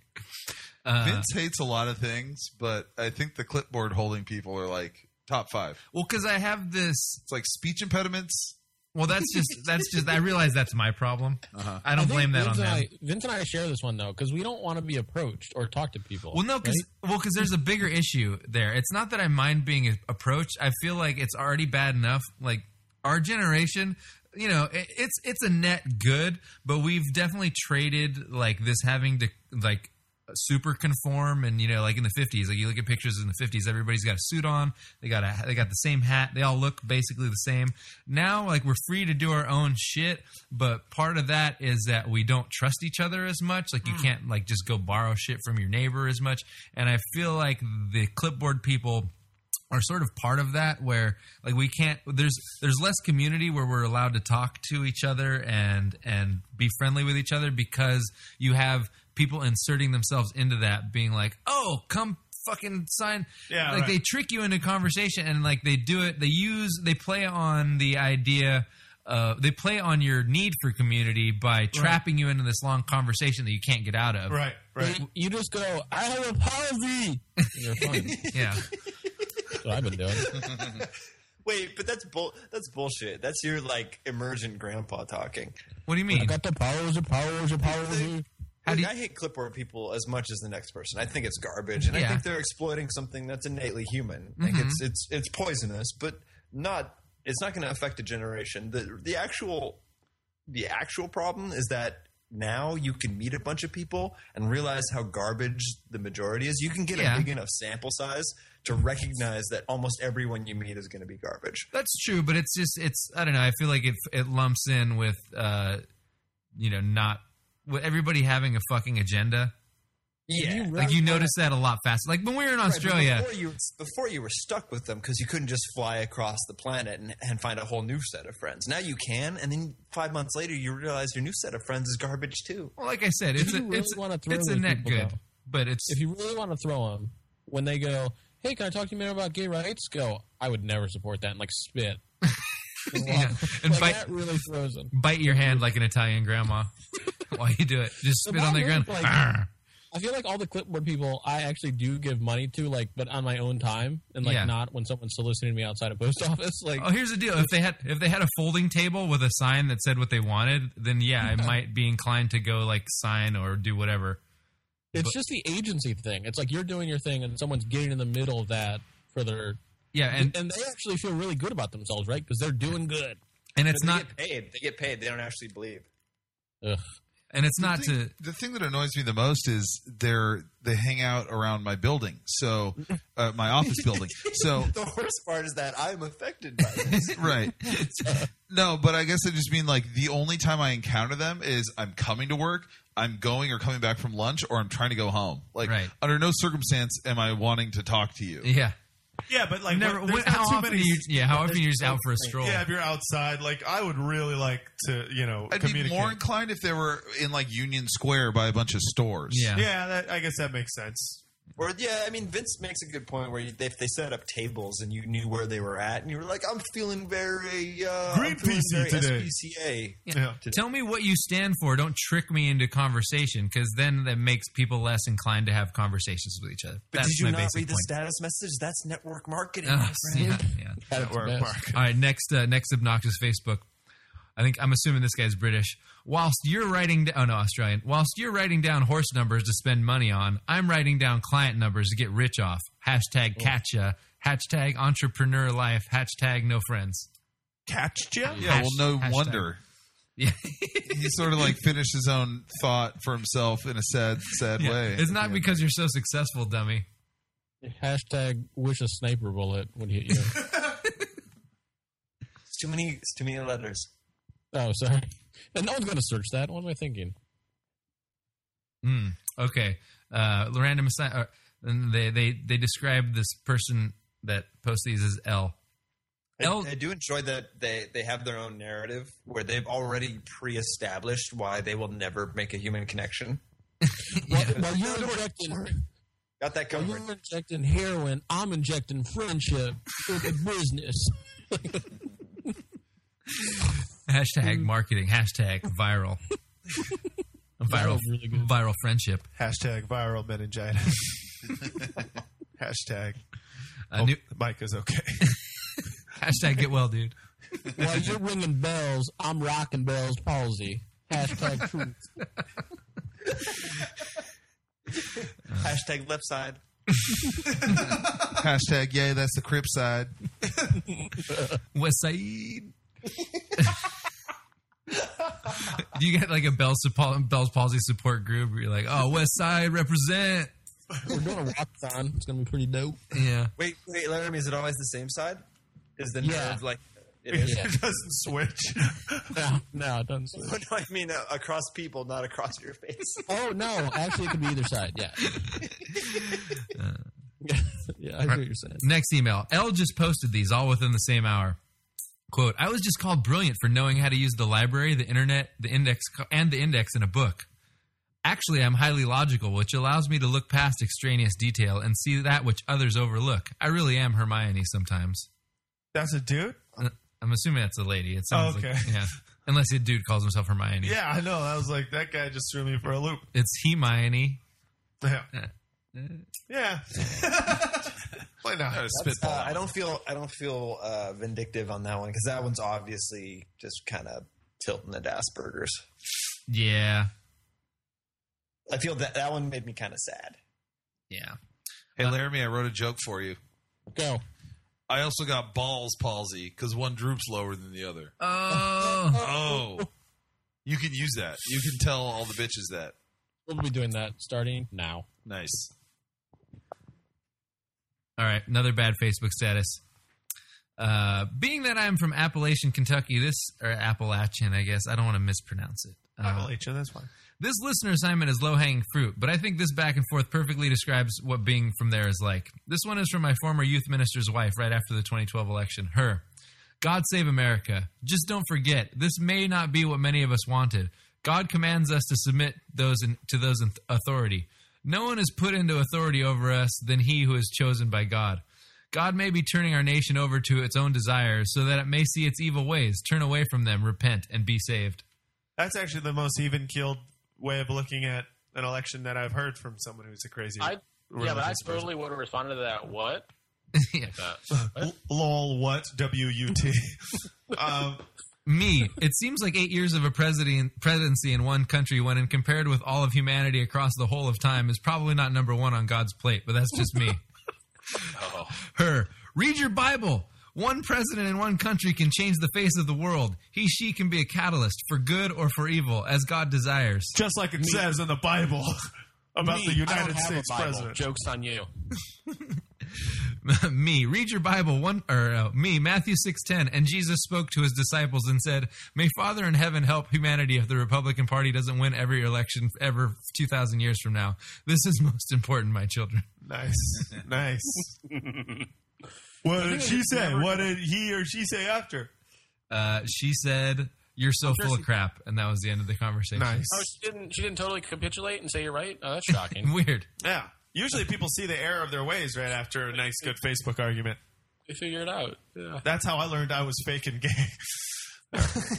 Uh, Vince hates a lot of things, but I think the clipboard holding people are like top five. well, because I have this. It's like speech impediments. Well, that's just that's just. I realize that's my problem. Uh-huh. I don't think blame that Vince on and them. I, Vince and I share this one, though, because we don't want to be approached or talk to people. Well, no, because right? well, because there's a bigger issue there. It's not that I mind being approached. I feel like it's already bad enough. Like our generation, you know, it, it's it's a net good, but we've definitely traded like this having to like super conform, and you know, like in the fifties, like you look at pictures in the fifties, everybody's got a suit on, they got a they got the same hat, they all look basically the same. Now, like we're free to do our own shit, but part of that is that we don't trust each other as much. Like you can't like just go borrow shit from your neighbor as much, and I feel like the clipboard people are sort of part of that, where like we can't there's there's less community where we're allowed to talk to each other and and be friendly with each other because you have people inserting themselves into that, being like, oh, come fucking sign. Yeah, like right. they trick you into conversation, and like they do it, they use they play on the idea uh, they play on your need for community by trapping you into this long conversation that you can't get out of. Right, right. You, you just go, I have a palsy. And you're fine. Yeah. That's what I've been doing. Wait, but that's bull. That's bullshit. That's your like emergent grandpa talking. What do you I mean? got the powers of powers of powers. How Look, do you- I hate clipboard people as much as the next person. I think it's garbage, and I Yeah. think they're exploiting something that's innately human. Like it's it's it's poisonous, but not. It's not going to affect a generation. the The actual the actual problem is that now you can meet a bunch of people and realize how garbage the majority is. You can get Yeah. a big enough sample size to recognize that almost everyone you meet is going to be garbage. That's true, but it's just it's I don't know. I feel like it it lumps in with uh, you know, not with everybody having a fucking agenda. Yeah. You Like you notice that a lot faster. Like when we were in Right, but Australia. before you before you were stuck with them because you couldn't just fly across the planet and, and find a whole new set of friends. Now you can, and then five months later you realize your new set of friends is garbage too. Well, like I said, it's If a you really it's wanna throw it's a with net people, good, though, but it's if you really want to throw them, when they go, "Hey, can I talk to you more about gay rights?" Go, I would never support that, and like spit. yeah, and Like, bite that really throws them. bite your hand like an Italian grandma while you do it. Just spit on the ground. Like, Arr. I feel like all the clipboard people I actually do give money to, like, but on my own time, and like Yeah. not when someone's soliciting me outside a post office. Like, Oh, here's the deal: if they had if they had a folding table with a sign that said what they wanted, then yeah, I might be inclined to go like sign or do whatever. it's but- just the agency thing. It's like you're doing your thing, and someone's getting in the middle of that for their, Yeah, and and they actually feel really good about themselves, right? Because they're doing good. and it's But they not get paid. They get paid. They don't actually believe. Ugh. and it's not the thing, to the thing that annoys me the most is they're they hang out around my building, so uh, my office building. So The worst part is that I'm affected by this. right, no, but I guess I just mean like the only time I encounter them is I'm coming to work, I'm going or coming back from lunch, or I'm trying to go home. Like Right. under no circumstance am I wanting to talk to you. yeah. Yeah, but like Never. when- there's when- not how too often many. are you? Yeah, how often are you just out for a stroll? Yeah, if you're outside, like I would really like to, you know, I'd be communicate. more inclined if they were in like Union Square by a bunch of stores. Yeah. yeah, that, I guess that makes sense. Or yeah, I mean, Vince makes a good point where you, if they set up tables and you knew where they were at, and you were like, "I'm feeling very uh, I'm feeling Greenpeace-y very today." S P C A." Yeah. Tell me what you stand for. Don't trick me into conversation, because then that makes people less inclined to have conversations with each other. But That's did you my not basic read the point. status message? That's network marketing. Uh, my friend. yeah, yeah. At its Network best. market. All right, next, uh, next obnoxious Facebook. I think I'm assuming this guy's British. Whilst you're writing, oh no, Australian. Whilst you're writing down horse numbers to spend money on, I'm writing down client numbers to get rich off. Hashtag catcha. Hashtag entrepreneur life. Hashtag no friends. Catched ya? Yeah, well, no Hashtag- wonder. Yeah, He sort of like finished his own thought for himself in a sad, sad way. it's not because you're so successful, dummy. Hashtag wish a sniper bullet would hit you. It's too many. It's too many letters. Oh, sorry. And no one's going to search that. What am I thinking? Hmm. Okay. Uh, random assi- uh, and they they they describe this person that posts these as L. I, L- I do enjoy that they, they have their own narrative where they've already pre-established why they will never make a human connection. While, while you're injecting, Got that while covered. you're injecting heroin, I'm injecting friendship for the business. Hashtag marketing. Hashtag viral. viral. Viral's really good. Viral friendship. Hashtag viral meningitis. Hashtag. Uh, Oh, new, Mike is okay. hashtag get well, dude. While you're ringing bells, I'm rocking bells palsy. Hashtag truth. Hashtag left side. Hashtag, yay, that's the Crip side. West Side. Do you get like a Bell's, Bell's palsy support group where you're like, oh, West Side represent? We're doing a walkathon. It's going to be pretty dope. Yeah. Wait, wait, Laramie, is it always the same side? Is the Yeah. nerve like it is? Yeah. It doesn't switch. No, no, it doesn't. No, I mean uh, across people, not across your face. Oh, no. Actually, it could be either side. Yeah. yeah, I hear what you're saying. Next email. L just posted these all within the same hour. Quote, I was just called brilliant for knowing how to use the library, the internet, the index, and the index in a book. Actually, I'm highly logical, which allows me to look past extraneous detail and see that which others overlook. I really am Hermione sometimes. That's a dude? Uh, I'm assuming that's a lady. It sounds Oh, okay. like, yeah. Unless a dude calls himself Hermione. Yeah, I know. I was like, that guy just threw me for a loop. It's Hermione. Yeah. Uh, Yeah. Why not? Uh, Uh, spitball. I don't feel I don't feel uh, vindictive on that one because that one's obviously just kind of tilting at Asperger's. Yeah. I feel that that one made me kind of sad. Yeah. Hey, Laramie, I wrote a joke for you. Go. I also got balls palsy because one droops lower than the other. Oh. Oh. You can use that. You can tell all the bitches that. We'll be doing that starting now. Nice. All right. Another bad Facebook status. Uh, being that I'm from Appalachian, Kentucky, this, or Appalachian, I guess, I don't want to mispronounce it. Appalachian, that's fine. This listener assignment is low-hanging fruit, but I think this back and forth perfectly describes what being from there is like. This one is from my former youth minister's wife right after the twenty twelve election. Her. God save America. Just don't forget, this may not be what many of us wanted. God commands us to submit those in, to those in authority. No one is put into authority over us than he who is chosen by God. God may be turning our nation over to its own desires so that it may see its evil ways, turn away from them, repent, and be saved. That's actually the most even-keeled way of looking at an election that I've heard from someone who's a crazy. I, yeah, but I totally would have responded to that. What? Yeah. What? Lol, what? W U T. um, Me. It seems like eight years of a president, presidency in one country when in compared with all of humanity across the whole of time is probably not number one on God's plate, but that's just me. Oh. Her. Read your Bible. One president in one country can change the face of the world. He, she can be a catalyst for good or for evil, as God desires. just like it says in the Bible about Me, the I United don't have States a Bible. president. Joke's on you. Me, read your Bible. One or uh, me, Matthew six ten, and Jesus spoke to his disciples and said, "May Father in heaven help humanity if the Republican Party doesn't win every election ever two thousand years from now. This is most important, my children." Nice, nice. What did she say? never- What did he or she say after? Uh, she said, "You're so sure full she- of crap," and that was the end of the conversation. Nice. Oh, she didn't. She didn't totally capitulate and say you're right. Oh, that's shocking. Weird. Yeah. Usually people see the error of their ways right after a nice, good Facebook argument. They figure it out. Yeah. That's how I learned I was fake and gay.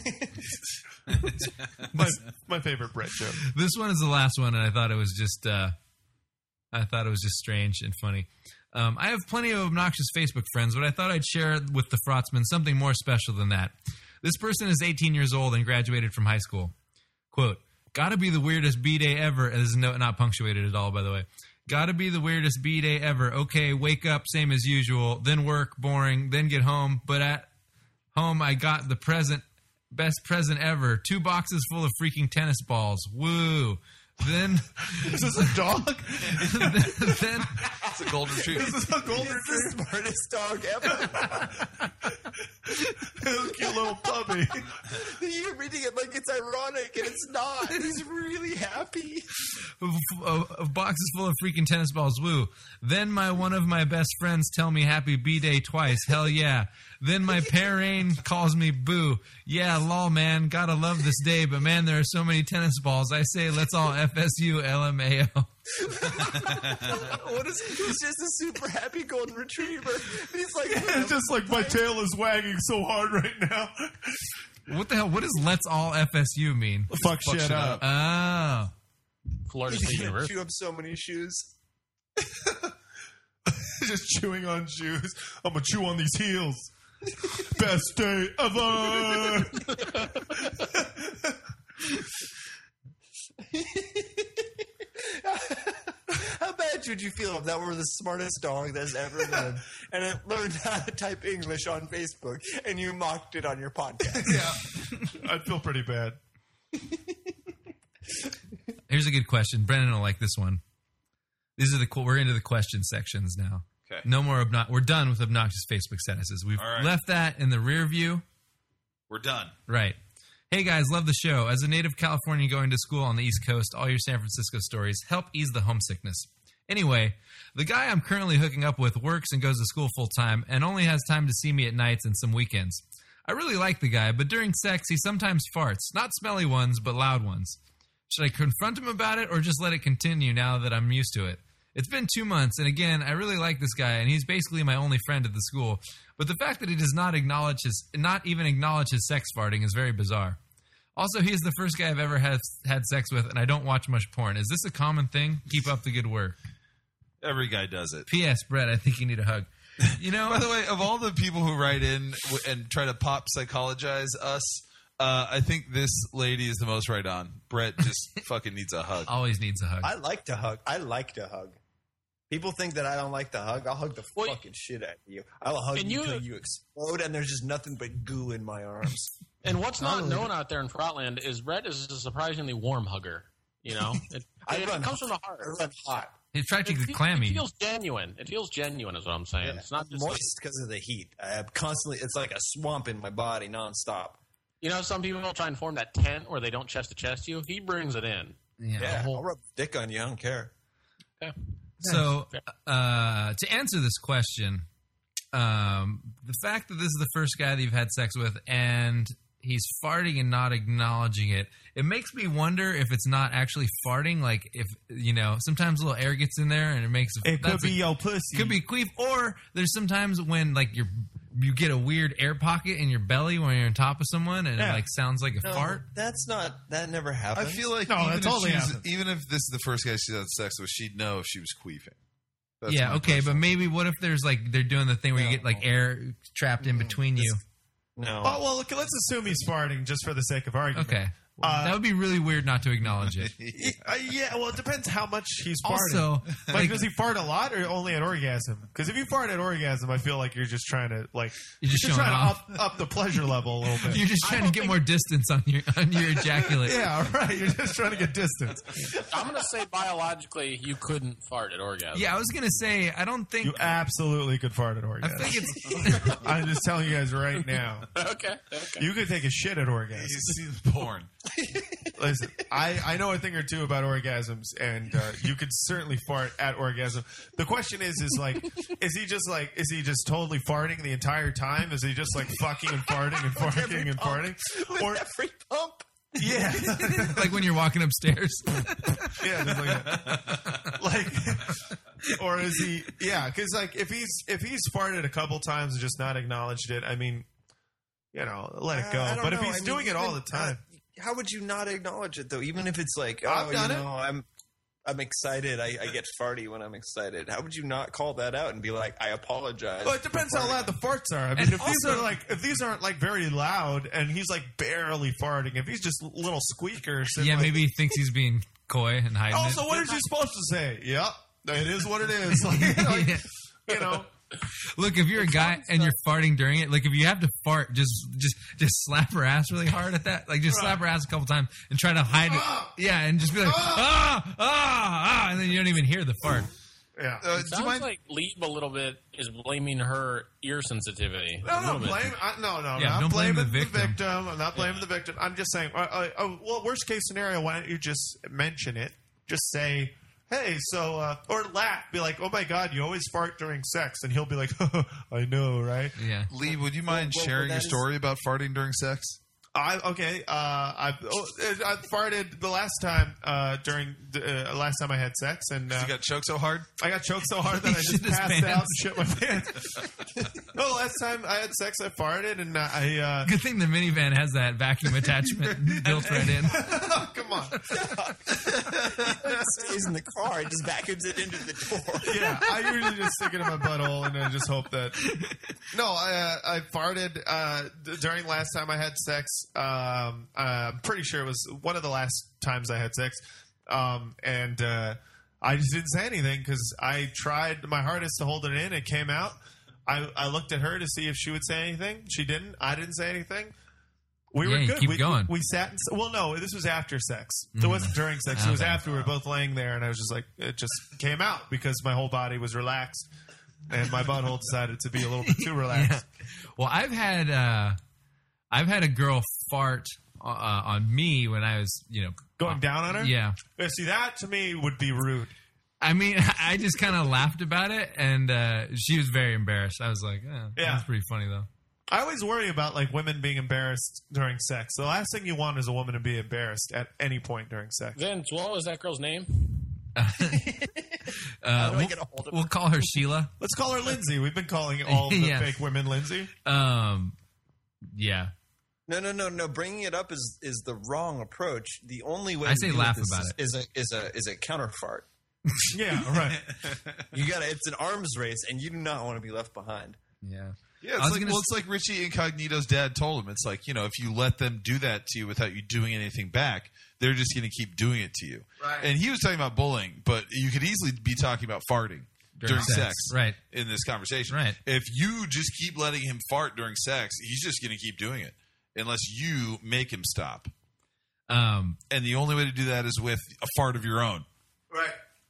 my, my favorite Brett joke. This one is the last one, and I thought it was just, uh, I thought it was just strange and funny. Um, I have plenty of obnoxious Facebook friends, but I thought I'd share with the Frotsman something more special than that. This person is eighteen years old and graduated from high school. Quote, "Gotta be the weirdest B-day ever." This is no, not punctuated at all, by the way. "Gotta be the weirdest B-day ever. Okay, wake up, same as usual. Then work, boring. Then get home. But at home, I got the present, best present ever. Two boxes full of freaking tennis balls. Woo. Then, Is this a dog? then, It's a golden retriever. Is this a golden retriever? Smartest dog ever. Cute little puppy. You're reading it like it's ironic, and it's not. He's really happy. of, of boxes full of freaking tennis balls. Woo. Then my one of my best friends tell me happy B-Day twice. Hell yeah. Then my parrain calls me boo. Yeah, lol, man. Gotta love this day, but man, there are so many tennis balls. I say let's all F S U L M A O. What is he? He's just a super happy golden retriever. He's like, It's just like my tail is wagging so hard right now. What the hell? What does let's all F S U mean? Fuck, shit, shit up. Oh. Florida he's State gonna University. chew up so many shoes. Just chewing on shoes. I'm gonna chew on these heels. Best day ever. How bad would you feel if that were the smartest dog that's ever lived, and it learned how to type English on Facebook, and you mocked it on your podcast? Yeah, I'd feel pretty bad. Here's a good question. Brennan will like this one. These are the we're into the question sections now. Okay. No more obnox. We're done with obnoxious Facebook statuses. We've All right. left that in the rear view. We're done. Right. Hey guys, love the show. As a native Californian going to school on the East Coast, all your San Francisco stories help ease the homesickness. Anyway, the guy I'm currently hooking up with works and goes to school full time and only has time to see me at nights and some weekends. I really like the guy, but during sex he sometimes farts. Not smelly ones, but loud ones. Should I confront him about it or just let it continue now that I'm used to it? It's been two months, and again, I really like this guy, and he's basically my only friend at the school. But the fact that he does not acknowledge his, not even acknowledge his sex farting is very bizarre. Also, he is the first guy I've ever had had sex with, and I don't watch much porn. Is this a common thing? Keep up the good work. Every guy does it. P S. Brett, I think you need a hug. You know, By the way, of all the people who write in w- and try to pop psychologize us, uh, I think this lady is the most right on. Brett just fucking needs a hug. always needs a hug. I like to hug. I like to hug. People think that I don't like to hug. I'll hug the Well, fucking shit out of you. I'll hug and you you- until you explode, and there's just nothing but goo in my arms. And what's not Totally. known out there in Frotland is Brett is a surprisingly warm hugger. You know, it, I it run comes from the I heart. run hot. He's trying to It, get fe- clammy. it feels genuine. It feels genuine, is what I'm saying. It's not I'm just like, moist because of the heat. I have constantly. It's like a swamp in my body nonstop. You know, some people try and form that tent where they don't chest to chest you. He brings it in. Yeah. Yeah, I'll rub dick on you. I don't care. Okay. So, uh, to answer this question, um, the fact that this is the first guy that you've had sex with and he's farting and not acknowledging it, it makes me wonder if it's not actually farting. Like, if, you know, sometimes a little air gets in there and it makes It could that's be a, your pussy. could be queef, or there's sometimes when like you're you get a weird air pocket in your belly when you're on top of someone and Yeah. it like sounds like a No, fart. that's not. That never happens. I feel like No, even, that if totally she was, happens. even if this is the first guy she's had sex with, she'd know if she was queefing. That's Yeah, my okay, but personal- maybe what if there's like they're doing the thing where you No. get like air trapped in between you? no. Oh, well, look, let's assume he's farting just for the sake of argument. Okay. Uh, that would be really weird not to acknowledge it. Uh, yeah, well, it depends how much he's farting. Also, like, like, does he fart a lot or only at orgasm? Because if you fart at orgasm, I feel like you're just trying to like You're just showing trying off. to up, up the pleasure level a little bit. You're just trying to get more distance on your on your ejaculate. Yeah, right. You're just trying to get distance. I'm going to say biologically you couldn't fart at orgasm. Yeah, I was gonna say I don't think You absolutely could fart at I orgasm. think it's I'm just telling you guys right now. Okay. Okay. You could take a shit at orgasm. He's seen porn. Listen, I, I know a thing or two about orgasms, and uh, you could certainly fart at orgasm. The question is, is like, is he just like, is he just totally farting the entire time? Is he just like fucking and farting and farting and farting? With Or every pump. yeah, like when you're walking upstairs. yeah, just like, that. like, or is he? Yeah, because like if he's if he's farted a couple times and just not acknowledged it, I mean, you know, let it go. Uh, I don't but if know. he's I mean, doing it all even, the time. uh, how would you not acknowledge it though? Even if it's like, oh, I've you done it. know, I'm, I'm excited. I, I get farty when I'm excited. How would you not call that out and be like, I apologize? Well, it depends for how farting? loud the farts are. I mean, And if these also- are like if these aren't like very loud and he's like barely farting, if he's just little squeakers, then, Yeah, like, maybe he thinks he's being coy and hiding Oh, it. so what is he supposed to say? Yep, it is what it is. Like, like, Yeah. you know, Look, if you're a guy and you're farting during it, like if you have to fart, just just just slap her ass really hard at that. Like just slap her ass a couple times and try to hide it. Yeah, and just be like ah ah ah, and then you don't even hear the fart. yeah. Uh, do you Sounds mind? like Lieb a little bit is blaming her ear sensitivity. No, a no, little bit. blame. I, no, no, Yeah, not don't blame blaming the the victim. victim. I'm not blaming the victim. I'm just saying. Uh, uh, uh, well, worst case scenario, why don't you just mention it? Just say, "Hey, so," uh, or laugh. Be like, "Oh my God, you always fart during sex," and he'll be like, "I know, right?" Yeah. Lee, would you mind well, sharing that your is- story about farting during sex? I okay. Uh, I oh, I farted the last time uh, during the uh, last time I had sex, and uh, You got choked so hard? I got choked so hard that I He just shit his passed out and pants. shit my pants. No, the last time I had sex, I farted, and uh, I. Uh, Good thing the minivan has that vacuum attachment built right in. come on. It stays in the car. It just vacuums it into the door. Yeah, I usually just stick it in my butthole and I just hope that. No, I uh, I farted uh, d- during last time I had sex. Um, uh, I'm pretty sure it was one of the last times I had sex, um, and uh, I just didn't say anything because I tried my hardest to hold it in. It came out. I, I looked at her to see if she would say anything. She didn't. I didn't say anything. We Yeah, were you good. keep we, going. We, we sat. And, well, no, this was after sex. It wasn't during sex. It was Okay. after we were both laying there, and I was just like, it just came out because my whole body was relaxed, and my butthole decided to be a little bit too relaxed. Well, I've had uh, I've had a girl fart uh, on me when I was, you know, Going down on her. yeah. Yeah, see, that to me would be rude. I mean, I just kind of laughed about it, and uh, she was very embarrassed. I was like, eh, Yeah. that's pretty funny though. I always worry about like women being embarrassed during sex. The last thing you want is a woman to be embarrassed at any point during sex. Vince, what was that girl's name? Uh, do I we'll, get a hold of we'll call her Sheila. Let's call her Lindsay. We've been calling all the Yeah. fake women Lindsay. Um, yeah. No, no, no, no. Bringing it up is is the wrong approach. The only way I to say deal laugh with this about is, is a is a is a counter fart. Yeah, right. You got to It's an arms race, and you do not want to be left behind. Yeah. Yeah, I it's was like, gonna well, s- it's like Richie Incognito's dad told him. It's like, you know, if you let them do that to you without you doing anything back, they're just going to keep doing it to you. Right. And he was talking about bullying, but you could easily be talking about farting during, sex. sex, Right. in this conversation. Right. If you just keep letting him fart during sex, he's just going to keep doing it unless you make him stop. Um, And the only way to do that is with a fart of your own. Right.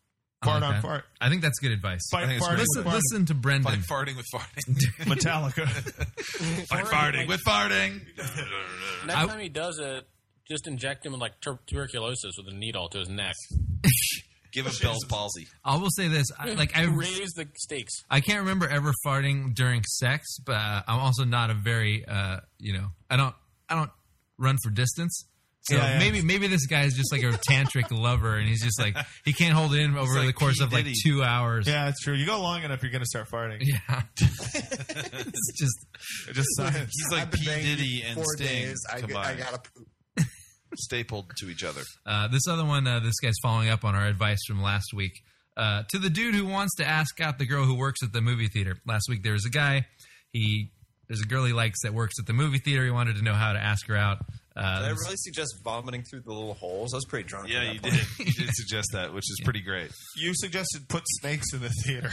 Fart Okay. on fart. I think that's good advice. Fight think it's farting. great. Listen, with listen to Brendan. Fight farting with farting. Metallica. Fight farting with farting. Next I- time he does it, just inject him with like tur- tuberculosis with a needle to his neck. Give him Bell's palsy. I will say this: I, like I, Raise the stakes. I can't remember ever farting during sex, but uh, I'm also not a very, uh, you know, I don't, I don't run for distance. So Yeah, yeah. maybe, maybe this guy is just like a tantric lover, and he's just like he can't hold it in over like the course P. of like Diddy. two hours. Yeah, it's true. You go long enough, you're going to start farting. Yeah. It's just It's just science. He's like I've been P. banging Diddy and four Sting days. I, get- I combined, gotta poop. stapled to each other. uh, this other one. Uh, this guy's following up on our advice from last week. Uh, to the dude who wants to ask out the girl who works at the movie theater. Last week there was a guy. He there's a girl he likes that works at the movie theater. He wanted to know how to ask her out. Uh, Did I this- really suggest vomiting through the little holes? I was pretty drunk. Yeah, at that you point. did. You did suggest that, which is pretty great. You suggested put snakes in the theater.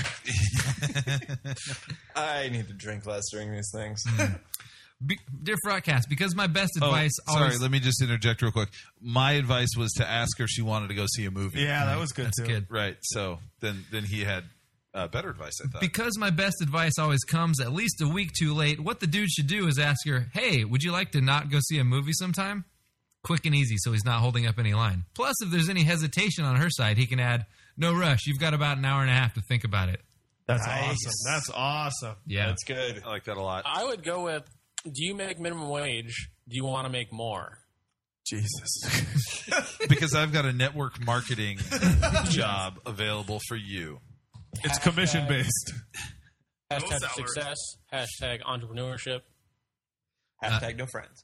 I need to drink less during these things. Be, dear Frogcast, because my best Oh, advice sorry, always let me just interject real quick. My advice was to ask her if she wanted to go see a movie. Yeah, that was good that's too. good. Right. So then, then he had uh, better advice, I thought. Because my best advice always comes at least a week too late, what the dude should do is ask her, hey, would you like to not go see a movie sometime? Quick and easy, so he's not holding up any line. Plus, if there's any hesitation on her side, he can add, no rush, you've got about an hour and a half to think about it. That's Nice. awesome. That's awesome. Yeah. That's good. I like that a lot. I would go with, do you make minimum wage? Do you want to make more? Jesus. because I've got a network marketing job available for you. It's commission based. Hashtag success. Hashtag entrepreneurship. Hashtag no friends.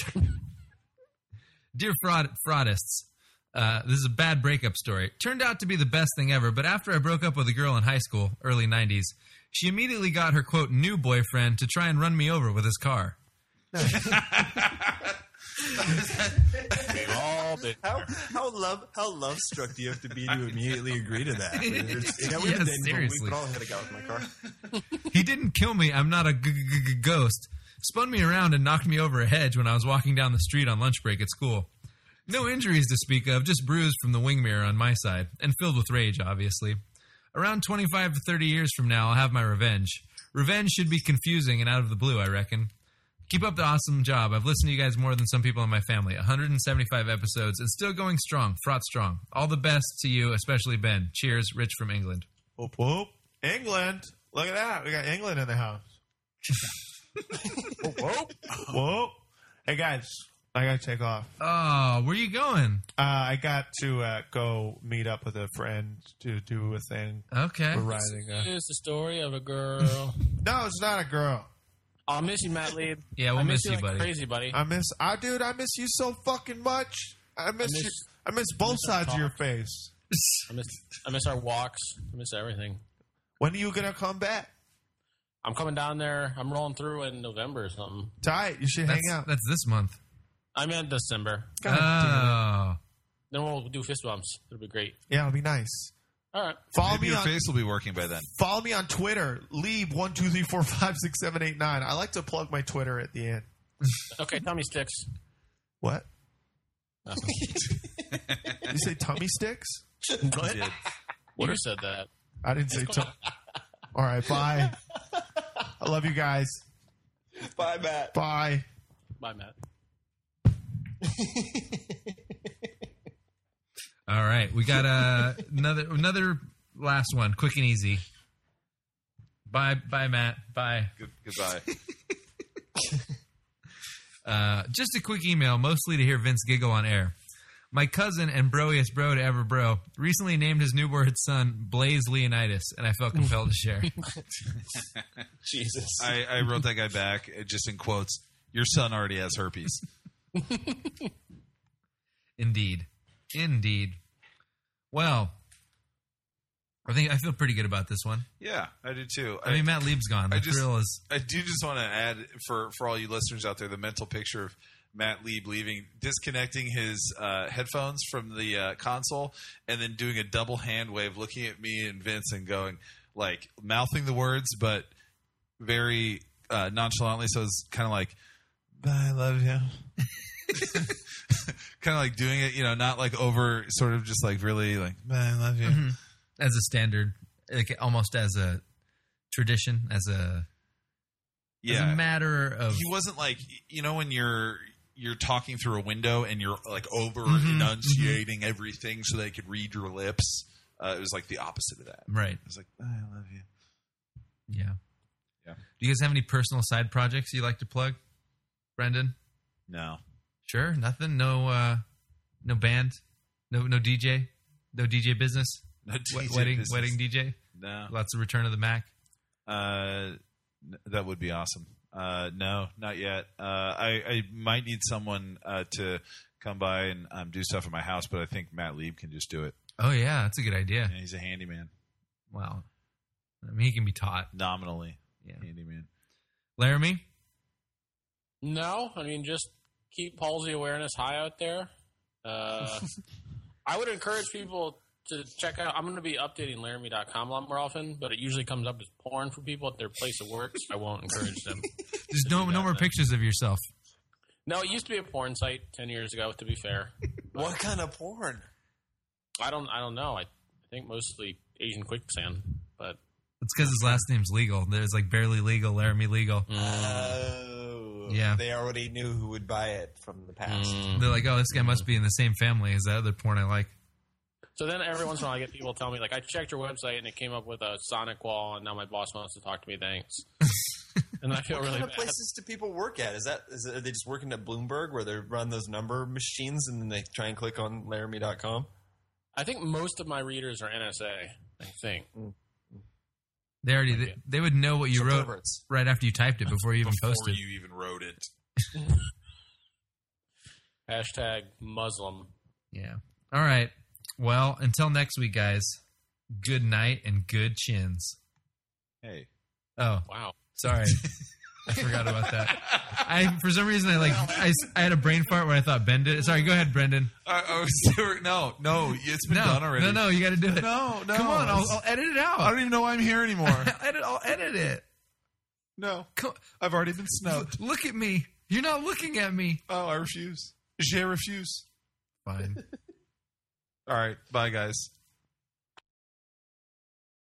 Dear fraud, fraudists, uh, this is a bad breakup story. Turned out to be the best thing ever, but after I broke up with a girl in high school, early nineties, she immediately got her, quote, new boyfriend to try and run me over with his car. We've all been How how love how love struck do you have to be to immediately agree to that? Yeah, we've Yeah, been dating for a week, seriously. but I'll hit a guy with my car. He didn't kill me. I'm not a g- g- g- ghost. Spun me around and knocked me over a hedge when I was walking down the street on lunch break at school. No injuries to speak of, just bruised from the wing mirror on my side, and filled with rage, obviously. Around twenty-five to thirty years from now, I'll have my revenge. Revenge should be confusing and out of the blue, I reckon. Keep up the awesome job. I've listened to you guys more than some people in my family. one hundred seventy-five episodes and still going strong. Fraught strong. All the best to you, especially Ben. Cheers, Rich from England. Whoop, whoop. England. Look at that. We got England in the house. Whoa. Whoa. Hey, guys. I got to take off. Oh, where you going? Uh, I got to uh, go meet up with a friend to do a thing. Okay. We're riding. Uh, Here's the story of a girl. no, it's not a girl. I'll miss you, Matt Lead. Yeah, we'll I miss, miss you, like buddy. crazy, buddy. I miss, I dude, I miss you so fucking much. I miss, I miss- you. I miss both miss our sides of your talk. face. I miss I miss our walks. I miss everything. When are you gonna come back? I'm coming down there. I'm rolling through in November or something. Tight. You should That's, hang out. that's this month. I meant December. God damn it. Oh. Then we'll do fist bumps. It'll be great. Yeah, it'll be nice. All right. Follow Maybe me your on face will be working by then. follow me on Twitter. Leave one two three four five six seven eight nine. I like to plug my Twitter at the end. Okay, tummy sticks. What? Nothing. You say tummy sticks? What? You said that. I didn't say tum. All right, bye. I love you guys. Bye, Matt. Bye. Bye, Matt. All right. We got uh, another another last one. Quick and easy. Bye, bye, Matt. Bye. Good, goodbye. Uh, just a quick email, mostly to hear Vince giggle on air. My cousin and broiest bro to ever bro recently named his newborn son Blaze Leonidas, and I felt compelled to share. Jesus. I, I wrote that guy back uh, just in quotes. Your son already has herpes. Indeed. Indeed. Well, I think I feel pretty good about this one. Yeah, I do too. I mean, Matt Lieb's gone. The I just- thrill is... I do just want to add for, for all you listeners out there the mental picture of Matt Lieb leaving, disconnecting his uh, headphones from the uh, console, and then doing a double hand wave, looking at me and Vince and going, like, mouthing the words, but very uh, nonchalantly. So it's kind of like, I love you. kind of like doing it, you know, not like over, sort of just like really like, I love you. as a standard, like almost as a tradition, as a Yeah. as a matter of. He wasn't like, you know, when you're you're talking through a window and you're like over Mhm, enunciating everything so they could read your lips. Uh, it was like the opposite of that. Right. It was like, I love you. Yeah. Yeah. Do you guys have any personal side projects you like to plug, Brendan? No. Sure, nothing. No, uh, no band, no no D J, no D J business. No D J We- wedding business. wedding D J. No. Lots of Return of the Mac. Uh, n- that would be awesome. Uh, no, not yet. Uh, I, I might need someone uh, to come by and um, do stuff at my house, but I think Matt Lieb can just do it. Oh yeah, that's a good idea. Yeah, he's a handyman, Wow. I mean, he can be taught. nominally Yeah. handyman. Laramie. No, I mean, just keep palsy awareness high out there. Uh, I would encourage people to check out. I'm going to be updating Laramie dot com a lot more often, but it usually comes up as porn for people at their place of work, so I won't encourage them. Just no no more pictures of yourself. No, it used to be a porn site ten years ago, to be fair. What kind of porn? I don't I don't know. I, I think mostly Asian quicksand, but It's because his last name's legal. There's like barely legal, Laramie legal. Oh, Yeah. They already knew who would buy it from the past. Mm. They're like, oh, this guy must be in the same family as that other porn I like. So then every once in a while I get people tell me, like, I checked your website and it came up with a Sonic wall, and now my boss wants to talk to me, thanks. And I feel What really kind of bad. places do people work at? Is that is it, are they just working at Bloomberg where they run those number machines and then they try and click on Laramie dot com? I think most of my readers are N S A, I think. They already they, they would know what you So wrote perverts. right after you typed it before you even Before posted. you even wrote it. Hashtag Muslim. Yeah. All right. Well, until next week, guys. Good night and good chins. Hey. Oh, Wow. sorry. I forgot about that. I for some reason I like I, I had a brain fart where I thought Ben did it. Sorry, go ahead, Brendan. I, I was, no, no, it's been no, done already. no, no, you got to do it. No, no. Come on, I'll, it's- I'll edit it out. I don't even know why I'm here anymore. I'll edit, I'll edit it. No, Come, I've already been snubbed. look at me. You're not looking at me. Oh, I refuse. Je refuse. Fine. All right, bye, guys.